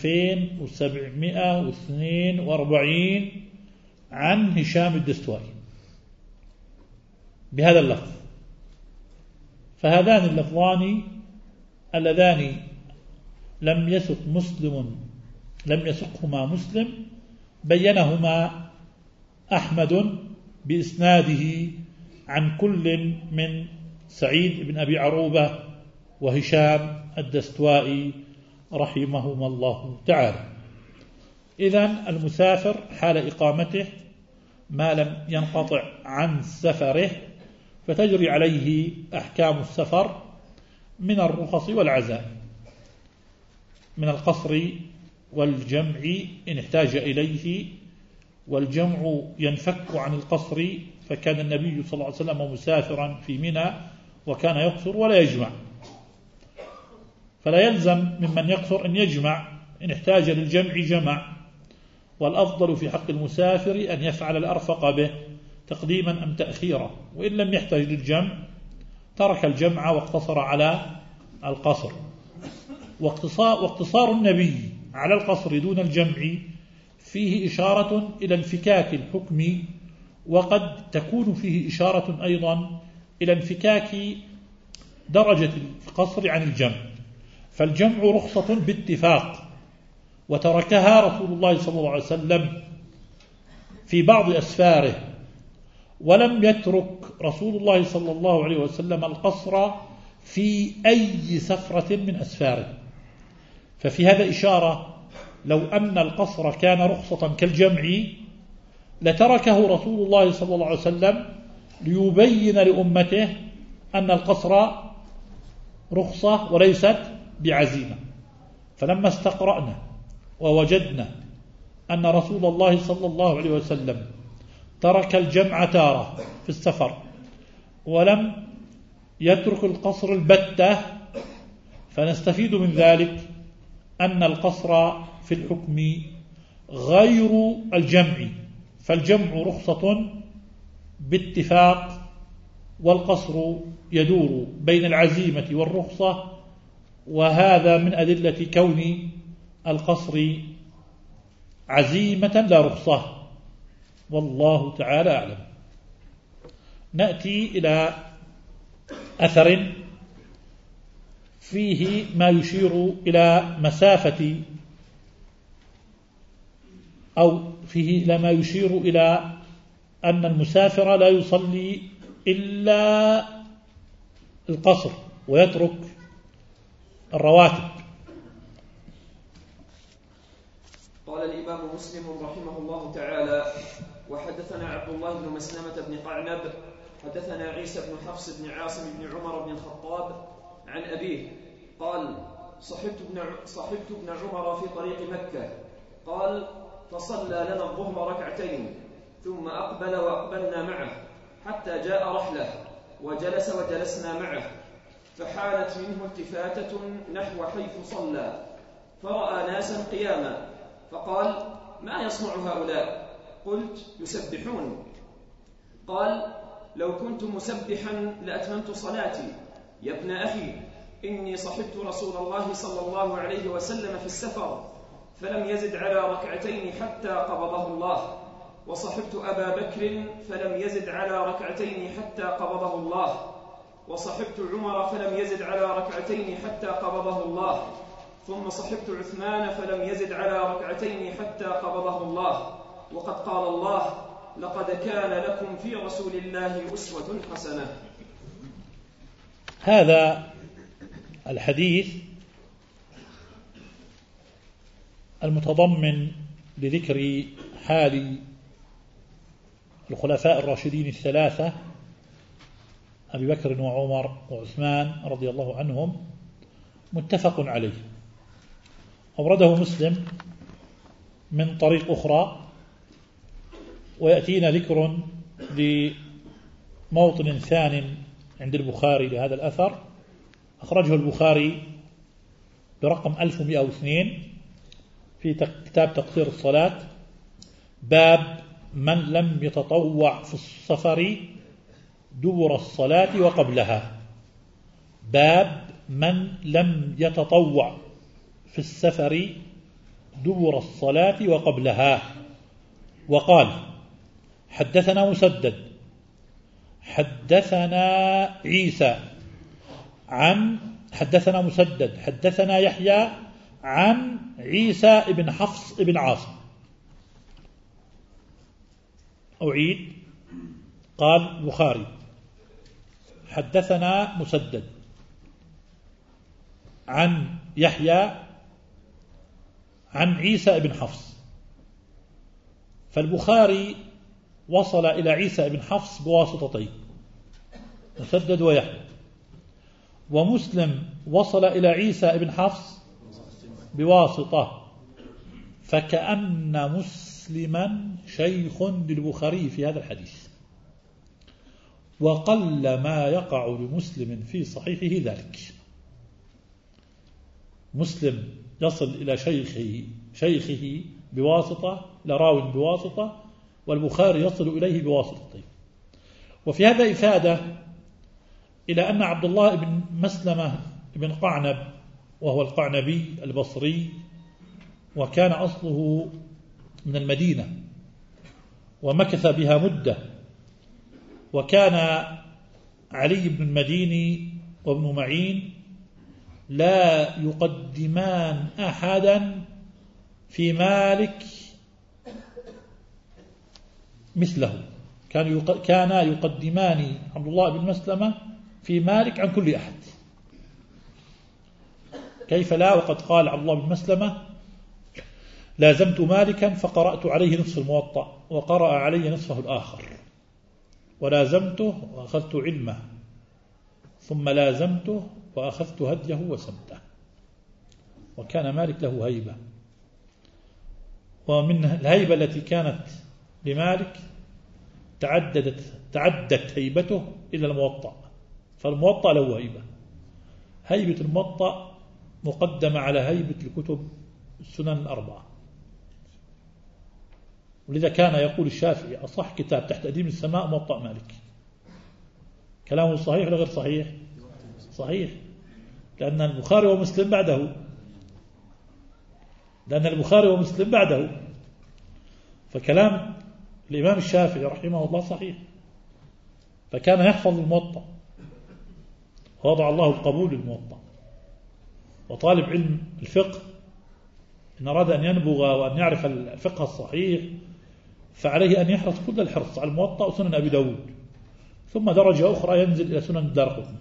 2742 عن هشام الدستوائي بهذا اللفظ. فهذان اللفظان اللذان لم يسقهما مسلم بينهما أحمد بإسناده عن كل من سعيد بن أبي عروبة وهشام الدستوائي رحمهما الله تعالى. إذن المسافر حال إقامته ما لم ينقطع عن سفره فتجري عليه أحكام السفر من الرخص والعزائم، من القصر والجمع إن احتاج إليه، والجمع ينفك عن القصر، فكان النبي صلى الله عليه وسلم مسافرا في منى وكان يقصر ولا يجمع، فلا يلزم ممن يقصر أن يجمع، إن احتاج للجمع جمع. والأفضل في حق المسافر أن يفعل الأرفق به تقديما أم تأخيرا، وإن لم يحتاج للجمع ترك الجمع واقتصر على القصر. واقتصار النبي على القصر دون الجمع فيه إشارة إلى انفكاك الحكم، وقد تكون فيه إشارة أيضا إلى انفكاك درجة القصر عن الجمع. فالجمع رخصة باتفاق، وتركها رسول الله صلى الله عليه وسلم في بعض أسفاره، ولم يترك رسول الله صلى الله عليه وسلم القصر في أي سفرة من أسفاره. ففي هذا إشارة لو أن القصر كان رخصة كالجمع لتركه رسول الله صلى الله عليه وسلم ليبين لأمته أن القصر رخصة وليست بعزيمة. فلما استقرأنا ووجدنا أن رسول الله صلى الله عليه وسلم ترك الجمع تارة في السفر ولم يترك القصر البتة، فنستفيد من ذلك أن القصر في الحكم غير الجمع، فالجمع رخصة باتفاق، والقصر يدور بين العزيمة والرخصة، وهذا من أدلة كون القصر عزيمة لا رخصة، والله تعالى أعلم. نأتي إلى أثر فيه ما يشير إلى مسافة، أو فيه إلى ما يشير إلى أن المسافر لا يصلي إلا القصر ويترك الرواتب. قال الإمام مسلم رحمه الله تعالى: وحدثنا عبد الله بن مسلمة بن قعنب حدثنا عيسى بن حفص بن عاصم بن عمر بن الخطاب عن أبيه قال: صحبت ابن عمر في طريق مكة، قال: فصلى لنا الظهر ركعتين ثم أقبل وأقبلنا معه حتى جاء رحله وجلس وجلسنا معه، فحالت منه التفاتة نحو حيث صلى، فرأى ناسا قياما، فقال: ما يصنع هؤلاء؟ قلت: يسبحون. قال: لو كنت مسبحا لأتممت صلاتي. يا ابن أخي، إني صحبت رسول الله صلى الله عليه وسلم في السفر فلم يزد على ركعتين حتى قبضه الله، وصحبت أبا بكر فلم يزد على ركعتين حتى قبضه الله، وصحبت عمر فلم يزد على ركعتين حتى قبضه الله، ثم صحبت عثمان فلم يزد على ركعتين حتى قبضه الله، وقد قال الله: لقد كان لكم في رسول الله أسوة حسنة. هذا الحديث المتضمن لذكر حال الخلفاء الراشدين الثلاثة أبي بكر وعمر وعثمان رضي الله عنهم متفق عليه. أورده مسلم من طريق أخرى، ويأتينا ذكر لموطن ثان عند البخاري لهذا الأثر، أخرجه البخاري برقم 1102 في كتاب تقصير الصلاة، باب من لم يتطوع في السفر دبر الصلاة وقبلها. باب من لم يتطوع في السفر دبر الصلاة وقبلها. وقال: حدثنا مسدد حدثنا عيسى حدثنا مسدد حدثنا يحيى عن عيسى بن حفص بن عاصم. أعيد. قال البخاري: حدثنا مسدد عن يحيى عن عيسى بن حفص. فالبخاري وصل إلى عيسى بن حفص بواسطتين، مسدد ويحيى، ومسلم وصل إلى عيسى بن حفص بواسطة، فكأن مسلما شيخ للبخاري في هذا الحديث، وقل ما يقع لمسلم في صحيحه ذلك. مسلم يصل إلى شيخه بواسطة، لراو بواسطة، والبخاري يصل إليه بواسطتين. وفي هذا إفادة إلى أن عبد الله بن مسلمة بن قعنب، وهو القعنبي البصري، وكان أصله من المدينة ومكث بها مدة، وكان علي بن المديني وابن معين لا يقدمان أحدا في مالك مثله، كانا يقدمان عبد الله بن مسلمة في مالك عن كل أحد. كيف لا؟ وقد قال عبد الله بن مسلمة: لازمت مالكا فقرأت عليه نصف الموطأ وقرأ علي نصفه الآخر، ولازمته وأخذت علمه، ثم لازمته وأخذت هديه وسمته. وكان مالك له هيبة، ومن الهيبة التي كانت لمالك تعدت هيبته إلى الموطأ، فالموطأ له هيبة. هيبة الموطأ مقدمة على هيبة الكتب السنن الأربعة، ولذا كان يقول الشافعي: أصح كتاب تحت أديم السماء موطأ مالك. كلامه صحيح ولا غير صحيح؟ صحيح، لأن البخاري ومسلم بعده، فكلام الإمام الشافعي رحمه الله صحيح. فكان يحفظ الموطأ، ووضع الله القبول للموطأ. وطالب علم الفقه إن أراد أن ينبغ وأن يعرف الفقه الصحيح فعليه أن يحرص كل الحرص على الموطأ وسنن أبي داود، ثم درجة أخرى ينزل إلى سنن الدارقطني.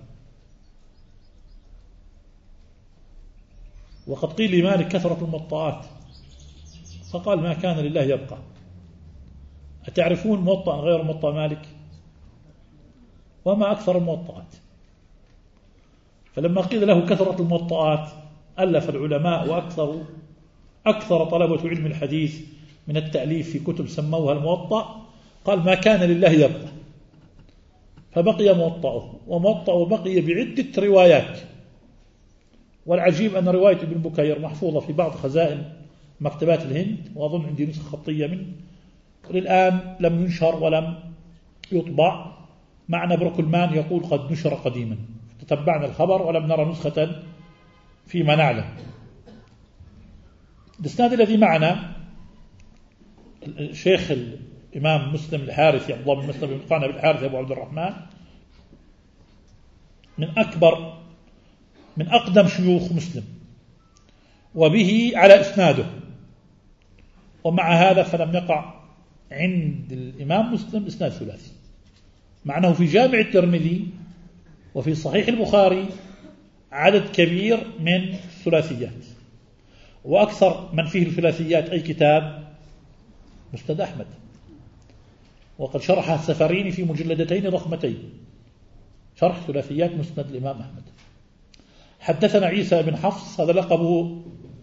وقد قيل لمالك كثرة الموطئات، فقال ما كان لله يبقى. أتعرفون موطأ غير موطأ مالك؟ وما أكثر الموطئات. فلما قيل له كثرة الموطئات ألف العلماء وأكثر طلبة علم الحديث من التأليف في كتب سموها الموطأ، قال ما كان لله يبقى، فبقي موطأه، وموطأه بقي بعدة روايات. والعجيب أن رواية ابن بكير محفوظة في بعض خزائن مكتبات الهند، وأظن عندي نسخة خطية منه، للآن لم ينشر ولم يطبع. معنا بروكلمان يقول قد نشر قديما، تتبعنا الخبر ولم نرى نسخة فيما نعلم. الإسناد الذي معنا الشيخ الإمام مسلم الحارثي، عبد الله بن مسلم بن قعنب الحارثي أبو عبد الرحمن، من أقدم شيوخ مسلم، وبه على إسناده. ومع هذا فلم يقع عند الإمام مسلم إسناد ثلاثي، مع أنه في جامع الترمذي وفي صحيح البخاري عدد كبير من الثلاثيات، وأكثر من فيه الثلاثيات أي كتاب مسند أحمد، وقد شرح السفريني في مجلدتين ضخمتين شرح ثلاثيات مسند الإمام أحمد. حدثنا عيسى بن حفص، هذا لقبه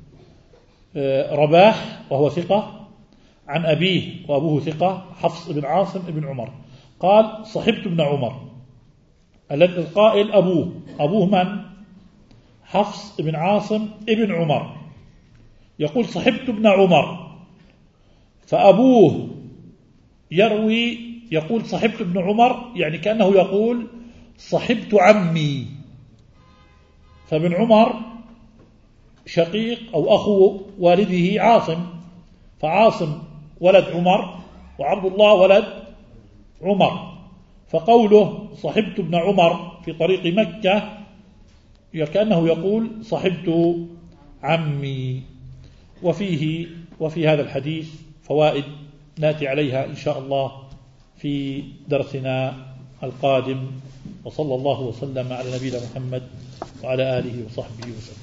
رباح وهو ثقة، عن أبيه وأبوه ثقة حفص بن عاصم بن عمر، قال صحبت ابن عمر. القائل أبوه من؟ حفص بن عاصم ابن عمر، يقول صحبت ابن عمر، فأبوه يروي يقول صحبت ابن عمر، يعني كأنه يقول صحبت عمي. فابن عمر شقيق أو أخو والده عاصم، فعاصم ولد عمر وعبد الله ولد عمر، فقوله صحبت ابن عمر في طريق مكة كأنه يقول صحبت عمي. وفي هذا الحديث فوائد ناتي عليها إن شاء الله في درسنا القادم، وصلى الله وسلم على نبينا محمد وعلى آله وصحبه وسلم.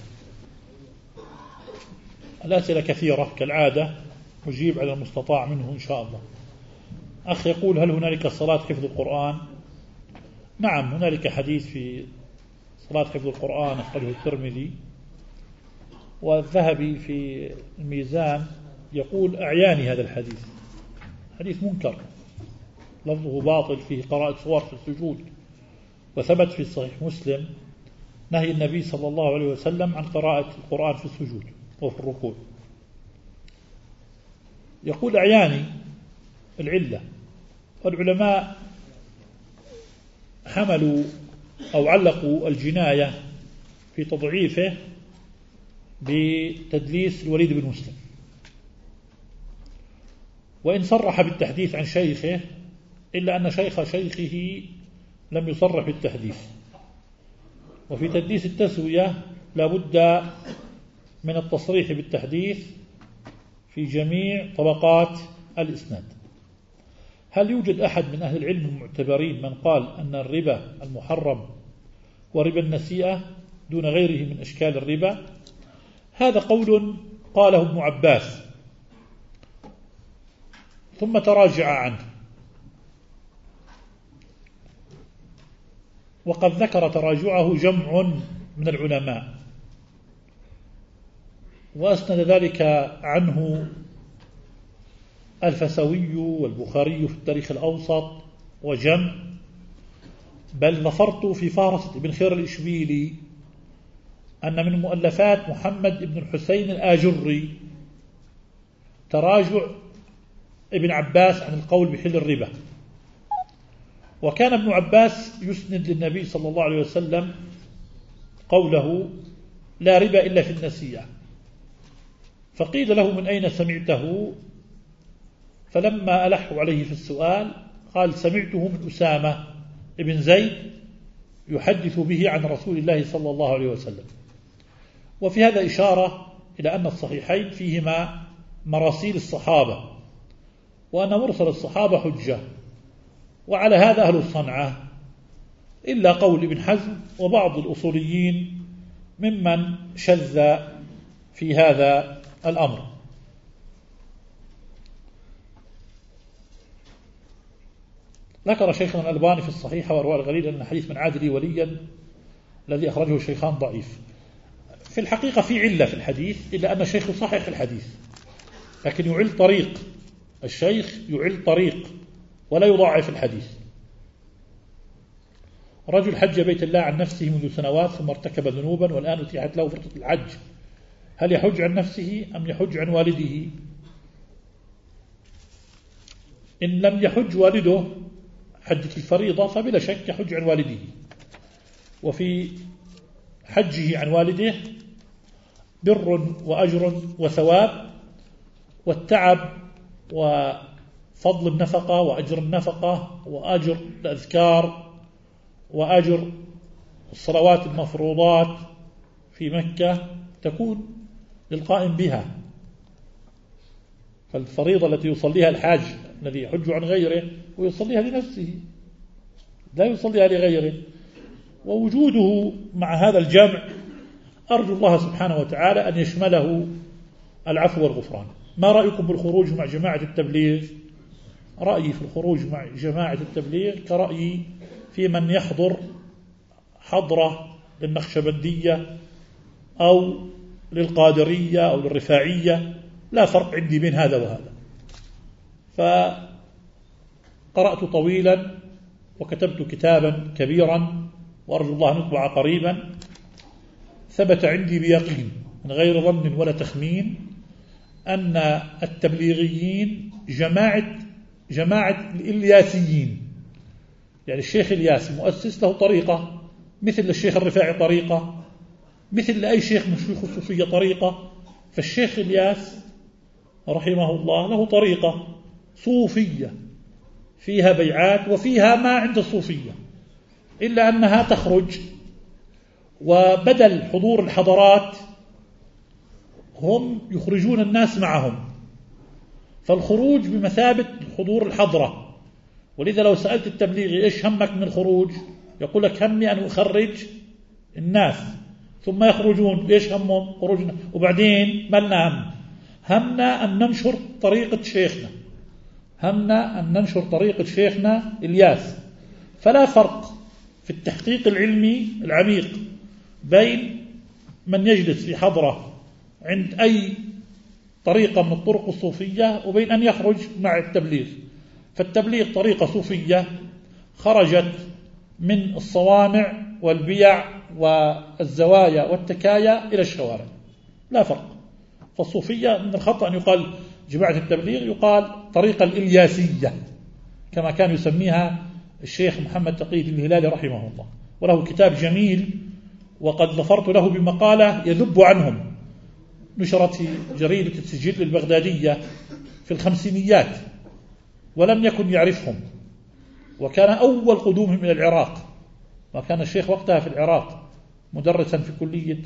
الأسئلة كثيرة كالعادة، أجيب على المستطاع منه إن شاء الله. أخ يقول هل هنالك صلاة حفظ القرآن؟ نعم، هنالك حديث في صلاة حفظ القرآن أخرجه الترمذي، والذهبي في الميزان يقول أعياني هذا الحديث، حديث منكر لفظه باطل، فيه قراءة صور في السجود، وثبت في صحيح مسلم نهي النبي صلى الله عليه وسلم عن قراءة القرآن في السجود وفي الركوع. يقول أعياني العلة، والعلماء حملوا أو علقوا الجناية في تضعيفه بتدليس الوليد بن مسلم، وإن صرح بالتحديث عن شيخه إلا أن شيخه لم يصرح بالتحديث. وفي تدليس التسوية لابد من التصريح بالتحديث في جميع طبقات الإسناد. هل يوجد أحد من أهل العلم المعتبرين من قال أن الربا المحرم وربا النسيئة دون غيره من أشكال الربا؟ هذا قول قاله ابن عباس ثم تراجع عنه، وقد ذكر تراجعه جمع من العلماء، وأسند ذلك عنه الفسوي والبخاري في التاريخ الأوسط وجمع، بل ظفرت في فهرسة ابن خير الإشبيلي أن من مؤلفات محمد بن الحسين الآجري تراجع ابن عباس عن القول بحل الربا. وكان ابن عباس يسند للنبي صلى الله عليه وسلم قوله لا ربا إلا في النسيئة، فقيل له من أين سمعته؟ فلما ألحوا عليه في السؤال قال سمعته من أسامة ابن زيد يحدث به عن رسول الله صلى الله عليه وسلم. وفي هذا إشارة إلى أن الصحيحين فيهما مراسيل الصحابة، وأن مرسل الصحابة حجة، وعلى هذا أهل الصنعة، إلا قول ابن حزم وبعض الأصوليين ممن شذ في هذا الأمر. ذكر شيخنا الألباني في الصحيح وأرواء الغليل أن حديث من عاد لي وليا الذي أخرجه الشيخان ضعيف. في الحقيقة في علة في الحديث، إلا أن الشيخ يصحح الحديث، لكن يعل طريق، الشيخ يعل طريق ولا يضاعف الحديث. رجل حج بيت الله عن نفسه منذ سنوات ثم ارتكب ذنوبا والآن أتيحت له فرصة الحج، هل يحج عن نفسه أم يحج عن والده؟ إن لم يحج والده حجة الفريضة فبلا شك يحج عن والده، وفي حجه عن والده بر وأجر وثواب، والتعب وفضل النفقة وأجر النفقة وأجر الأذكار وأجر الصلوات المفروضات في مكة تكون للقائم بها. فالفريضة التي يصليها الحاج الذي يحج عن غيره ويصليها لنفسه، لا يصليها لغيره. ووجوده مع هذا الجمع أرجو الله سبحانه وتعالى أن يشمله العفو والغفران. ما رأيكم بالخروج مع جماعة التبليغ؟ رأيي في الخروج مع جماعة التبليغ كرأيي في من يحضر حضرة للنقشبندية أو للقادرية أو للرفاعية، لا فرق عندي بين هذا وهذا. فقرأت طويلا وكتبت كتابا كبيرا وأرجو الله أن يطبع قريبا. ثبت عندي بيقين من غير ظن ولا تخمين أن التبليغيين جماعة الإلياسيين، يعني الشيخ الياس مؤسس له طريقة، مثل الشيخ الرفاعي طريقة، مثل أي شيخ من شيوخ الصوفية طريقة. فالشيخ الياس رحمه الله له طريقة صوفية فيها بيعات وفيها ما عند الصوفية، إلا أنها تخرج، وبدل حضور الحضرات هم يخرجون الناس معهم، فالخروج بمثابة حضور الحضرة. ولذا لو سألت التبليغي إيش همك من الخروج، يقول لك همي أن أخرج الناس، ثم يخرجون. ليش همهم خروجنا؟ وبعدين ما لنا همنا أن ننشر طريقة شيخنا، همنا أن ننشر طريقة شيخنا إلياس. فلا فرق في التحقيق العلمي العميق بين من يجلس في حضرة عند أي طريقة من الطرق الصوفية وبين أن يخرج مع التبليغ. فالتبليغ طريقة صوفية خرجت من الصوامع والبيع والزوايا والتكايا إلى الشوارع، لا فرق. فالصوفية من الخطأ أن يقال جماعة التبليغ، يقال طريقة الإلياسية كما كان يسميها الشيخ محمد تقي الهلالي رحمه الله، وله كتاب جميل وقد ظفرت له بمقالة يذب عنهم، نشرت في جريدة السجل البغدادية في الخمسينيات، ولم يكن يعرفهم، وكان أول قدومهم إلى العراق، وكان الشيخ وقتها في العراق مدرسا في كلية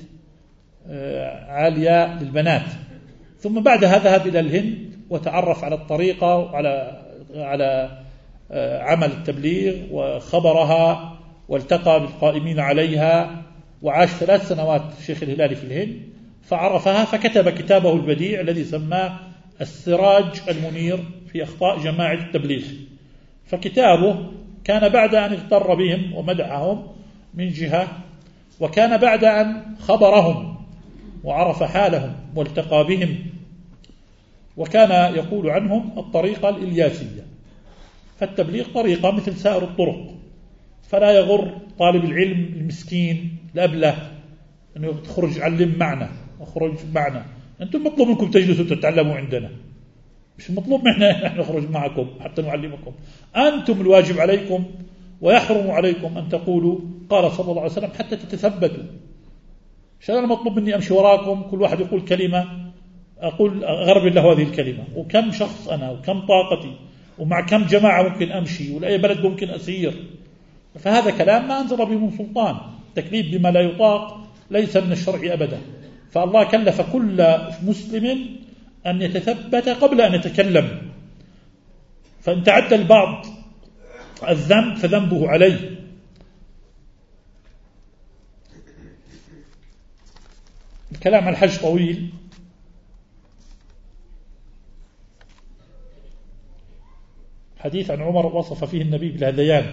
عالية للبنات، ثم بعدها ذهب إلى الهند وتعرف على الطريقة وعلى عمل التبليغ وخبرها، والتقى بالقائمين عليها، وعاش 3 سنوات الشيخ الهلالي في الهند فعرفها، فكتب كتابه البديع الذي سماه السراج المنير في أخطاء جماعة التبليغ. فكتابه كان بعد أن اغتر بهم ومدحهم من جهة، وكان بعد أن خبرهم وعرف حالهم والتقى بهم، وكان يقول عنهم الطريقة الإلياسية. فالتبليغ طريقة مثل سائر الطرق، فلا يغر طالب العلم المسكين الأبله أنه تخرج علم معنا وخرج معنا. أنتم مطلوب منكم تجلسوا تتعلموا عندنا، مش مطلوب نحن نخرج معكم حتى نعلمكم. أنتم الواجب عليكم ويحرم عليكم أن تقولوا قال صلى الله عليه وسلم حتى تتثبتوا. شو أنا مطلوب مني أمشي وراكم كل واحد يقول كلمة أقول غرب له هذه الكلمة، وكم شخص أنا وكم طاقتي ومع كم جماعة ممكن أمشي ولأي بلد ممكن أسير. فهذا كلام ما أنزل به من سلطان، تكليف بما لا يطاق ليس من الشرع أبدا. فالله كلف كل مسلم أن يتثبت قبل أن يتكلم، فإن تعدى البعض الذنب فذنبه عليه. الكلام عن الحج طويل. حديث عن عمر وصف فيه النبي بالهذيان.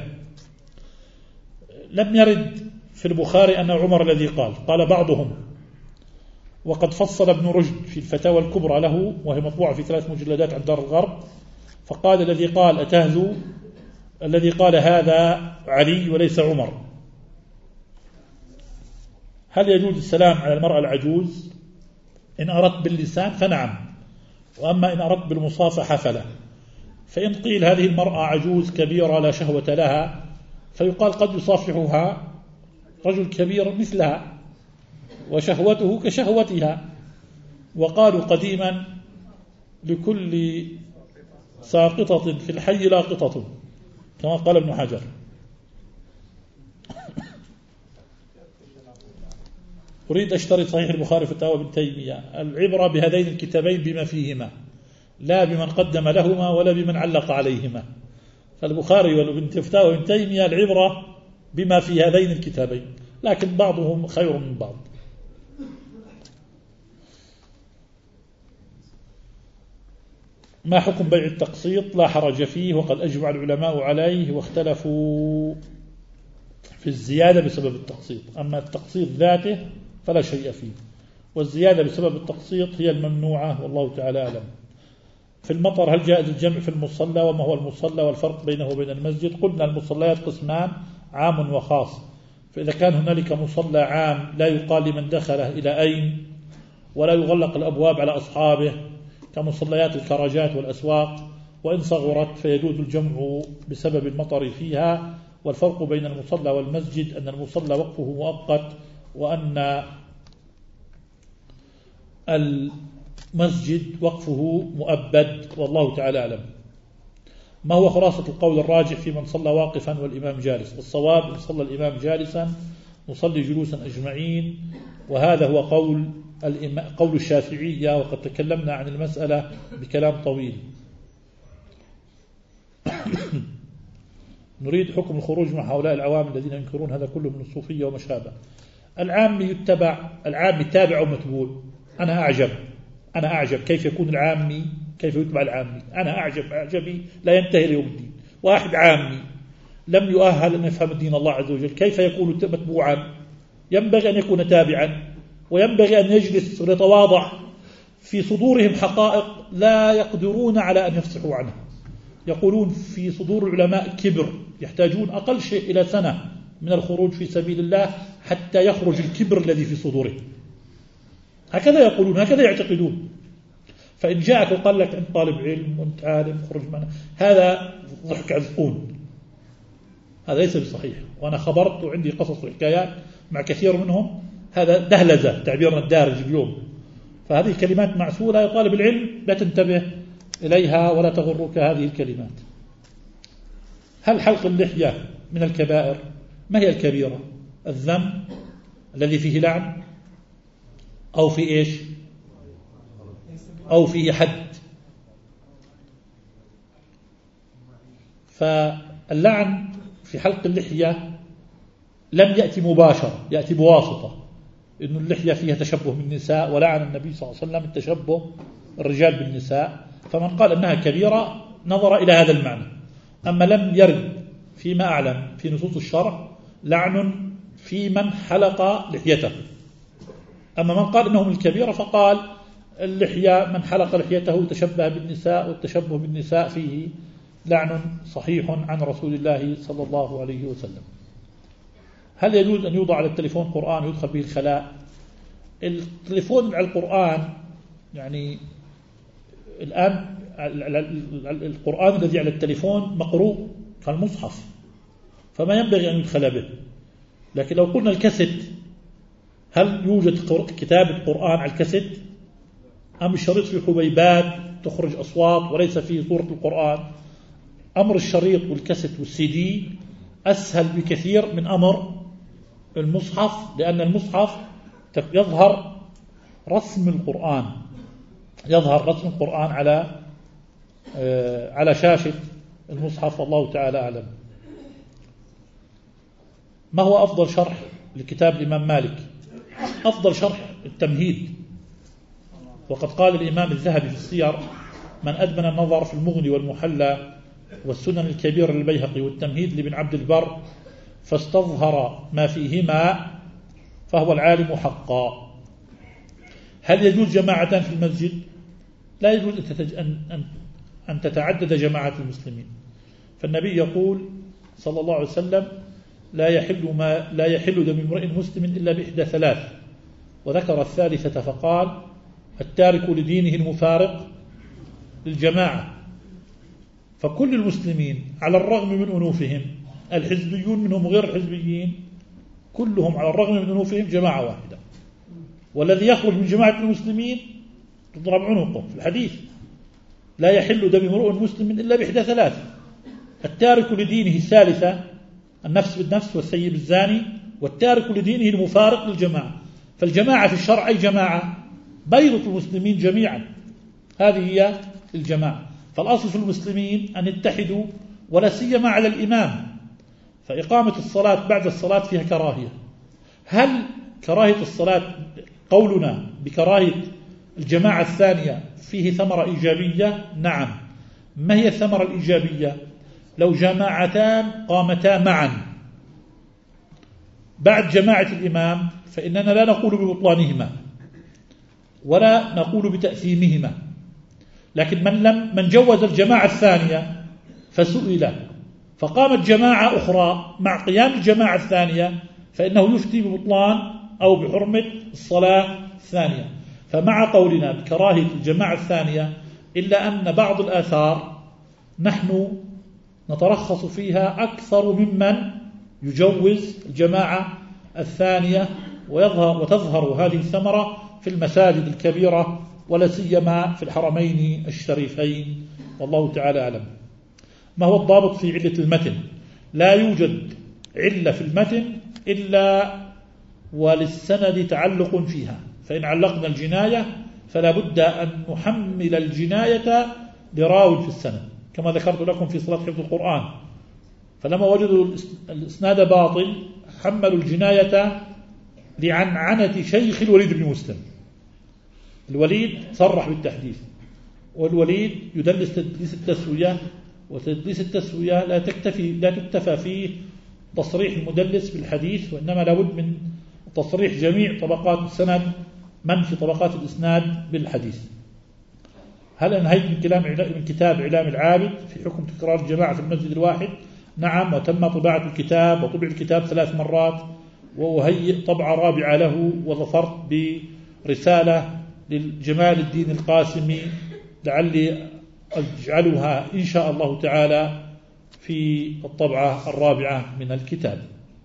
لم يرد في البخاري أن عمر الذي قال بعضهم، وقد فصل ابن رشد في الفتاوى الكبرى له، وهي مطبوعة في 3 مجلدات عند دار الغرب، فقال الذي قال أتهزو، الذي قال هذا علي وليس عمر. هل يجوز السلام على المرأة العجوز؟ إن أردت باللسان فنعم، وأما إن أردت بالمصافحة فلا. فإن قيل هذه المرأة عجوز كبيرة لا شهوة لها، فيقال قد يصافحها رجل كبير مثلها وشهوته كشهوتها. وقالوا قديما لكل ساقطة في الحي لاقطة، كما قال ابن حجر. أريد أشترط صحيح البخاري فتاوى ابن تيمية. العبرة بهذين الكتابين بما فيهما، لا بمن قدم لهما ولا بمن علق عليهما. فالبخاري والفتاوى ابن تيمية العبرة بما في هذين الكتابين، لكن بعضهم خير من بعض. ما حكم بيع التقسيط؟ لا حرج فيه، وقد أجمع العلماء عليه، واختلفوا في الزيادة بسبب التقسيط. أما التقسيط ذاته فلا شيء فيه، والزيادة بسبب التقسيط هي الممنوعة، والله تعالى أعلم. في المطر هل جائز الجمع في المصلى؟ وما هو المصلى والفرق بينه وبين المسجد؟ قلنا المصليات قسمان، عام وخاص. فإذا كان هنالك مصلى عام لا يقال لمن دخله إلى أين، ولا يغلق الأبواب على أصحابه كمصليات الكراجات والأسواق، وإن صغرت فيجوز الجمع بسبب المطر فيها. والفرق بين المصلى والمسجد أن المصلى وقفه مؤقت، وأن المسجد وقفه مؤبد، والله تعالى أعلم. ما هو خلاصة القول الراجح في من صلى واقفا والإمام جالس؟ الصواب إن صلى الإمام جالسا نصلي جلوسا أجمعين، وهذا هو قول الشافعية، وقد تكلمنا عن المسألة بكلام طويل. نريد حكم الخروج مع هؤلاء العوام الذين ينكرون هذا كله من الصوفية وما شابه. العام يتبع، العام تابع ومتبوع. أنا أعجب كيف يكون العامي، كيف يتبع العامي. أنا أعجبي لا ينتهي ليوم الدين. واحد عامي لم يؤهل أن يفهم الدين الله عز وجل، كيف يكون متبوعا؟ ينبغي أن يكون تابعا، وينبغي أن يجلس ويتواضع. في صدورهم حقائق لا يقدرون على أن يفصحوا عنها. يقولون في صدور العلماء كبر، يحتاجون أقل شيء إلى سنة من الخروج في سبيل الله حتى يخرج الكبر الذي في صدورهم. هكذا يقولون، هكذا يعتقدون. فإن جاءك وقال لك أنت طالب علم وأنت عالم خرج معنا، هذا ضحك عزقون، هذا ليس بصحيح. وأنا خبرت وعندي قصص وحكايات مع كثير منهم، هذا دهلزة تعبيرنا الدارج اليوم. فهذه كلمات معسولة، يا طالب العلم لا تنتبه إليها ولا تغرك هذه الكلمات. هل حلق اللحية من الكبائر؟ ما هي الكبيرة؟ الذنب الذي فيه لعن، أو في إيش، أو فيه حد. فاللعن في حلق اللحية لم يأتي مباشرة، يأتي بواسطة، إن اللحية فيها تشبه بالنساء، ولعن النبي صلى الله عليه وسلم التشبه الرجال بالنساء. فمن قال أنها كبيرة نظر إلى هذا المعنى. أما لم يرد فيما أعلم في نصوص الشرع لعن في من حلق لحيته. أما من قال إنه من الكبيرة فقال اللحية من حلق لحيته تشبه بالنساء، والتشبه بالنساء فيه لعن صحيح عن رسول الله صلى الله عليه وسلم. هل يجوز أن يوضع على التليفون قرآن ويدخل به الخلاء؟ التليفون على القرآن، يعني الآن القرآن الذي على التليفون مقروء كالمصحف، فما ينبغي أن يدخل به. لكن لو قلنا الكاسيت، هل يوجد كتابة قرآن على الكاسيت؟ أم الشريط في حبيبات تخرج أصوات وليس فيه صورة القرآن؟ أمر الشريط والكاسيت والسي دي أسهل بكثير من أمر المصحف، لأن المصحف يظهر رسم القرآن، يظهر رسم القرآن على شاشة المصحف، والله تعالى أعلم. ما هو أفضل شرح لكتاب الإمام مالك؟ أفضل شرح التمهيد، وقد قال الإمام الذهبي في السير: من أدمن النظر في المغني والمحلى والسنن الكبيرة للبيهقي والتمهيد لابن عبد البر فاستظهر ما فيهما فهو العالم حقا. هل يجوز جماعتان في المسجد؟ لا يجوز أن تتعدد جماعات المسلمين، فالنبي يقول صلى الله عليه وسلم: لا يحل دم امرئ مسلم إلا بإحدى ثلاث، وذكر الثالثة فقال: التارك لدينه المفارق للجماعة. فكل المسلمين على الرغم من أنوفهم، الحزبيون منهم غير الحزبيين، كلهم على الرغم من أنوفهم جماعة واحدة، والذي يخرج من جماعة المسلمين تضرب عنقه في الحديث: لا يحل دم امرئ مسلم إلا بإحدى ثلاث، التارك لدينه الثالثة النفس بالنفس والسيب الزاني، والتارك لدينه المفارق للجماعة. فالجماعة في الشرع أي جماعة؟ بيضة المسلمين جميعا، هذه هي الجماعة. فالأصل في المسلمين أن يتحدوا، ولا سيما على الإمام، فإقامة الصلاة بعد الصلاة فيها كراهية. هل كراهية الصلاة، قولنا بكراهية الجماعة الثانية، فيه ثمرة إيجابية؟ نعم. ما هي الثمرة الإيجابية؟ لو جماعتان قامتا معا بعد جماعة الإمام فإننا لا نقول ببطلانهما ولا نقول بتأثيمهما، لكن من جوز الجماعة الثانية فسئل فقامت جماعة أخرى مع قيام الجماعة الثانية فإنه يفتي ببطلان أو بحرمة الصلاة الثانية. فمع قولنا بكراهية الجماعة الثانية، إلا أن بعض الآثار نحن نترخص فيها أكثر ممن يجوز الجماعة الثانية، وتظهر هذه الثمرة في المساجد الكبيرة ولا سيما في الحرمين الشريفين، والله تعالى أعلم. ما هو الضابط في علة المتن؟ لا يوجد علة في المتن إلا وللسند تعلق فيها، فإن علقنا الجناية فلا بد أن نحمل الجناية لراو في السند، كما ذكرت لكم في صلاة حفظ القرآن، فلما وجدوا الإسناد باطل حملوا الجناية لعنعنة شيخ الوليد بن مسلم. الوليد صرح بالتحديث، والوليد يدلس تدليس التسوية، وتدليس التسوية لا تكتفى فيه تصريح المدلس بالحديث، وإنما لابد من تصريح جميع طبقات السند من في طبقات الإسناد بالحديث. هل أنهيت من كتاب إعلام العابد في حكم تكرار الجماعة في المسجد الواحد؟ نعم، وتم طباعة الكتاب، وطبع الكتاب 3 مرات، وهيئ طبعة رابعة له، وظفرت برسالة للجمال الدين القاسمي لعلي أجعلها إن شاء الله تعالى في الطبعة الرابعة من الكتاب.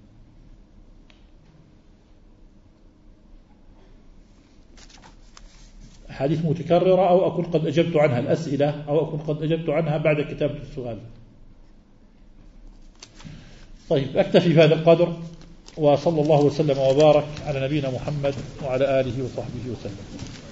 حديث متكررة أو أكون قد أجبت عنها، الأسئلة أو أكون قد أجبت عنها بعد كتابة السؤال. طيب، أكتفي بهذا القدر، وصلى الله وسلم وبارك على نبينا محمد وعلى آله وصحبه وسلم.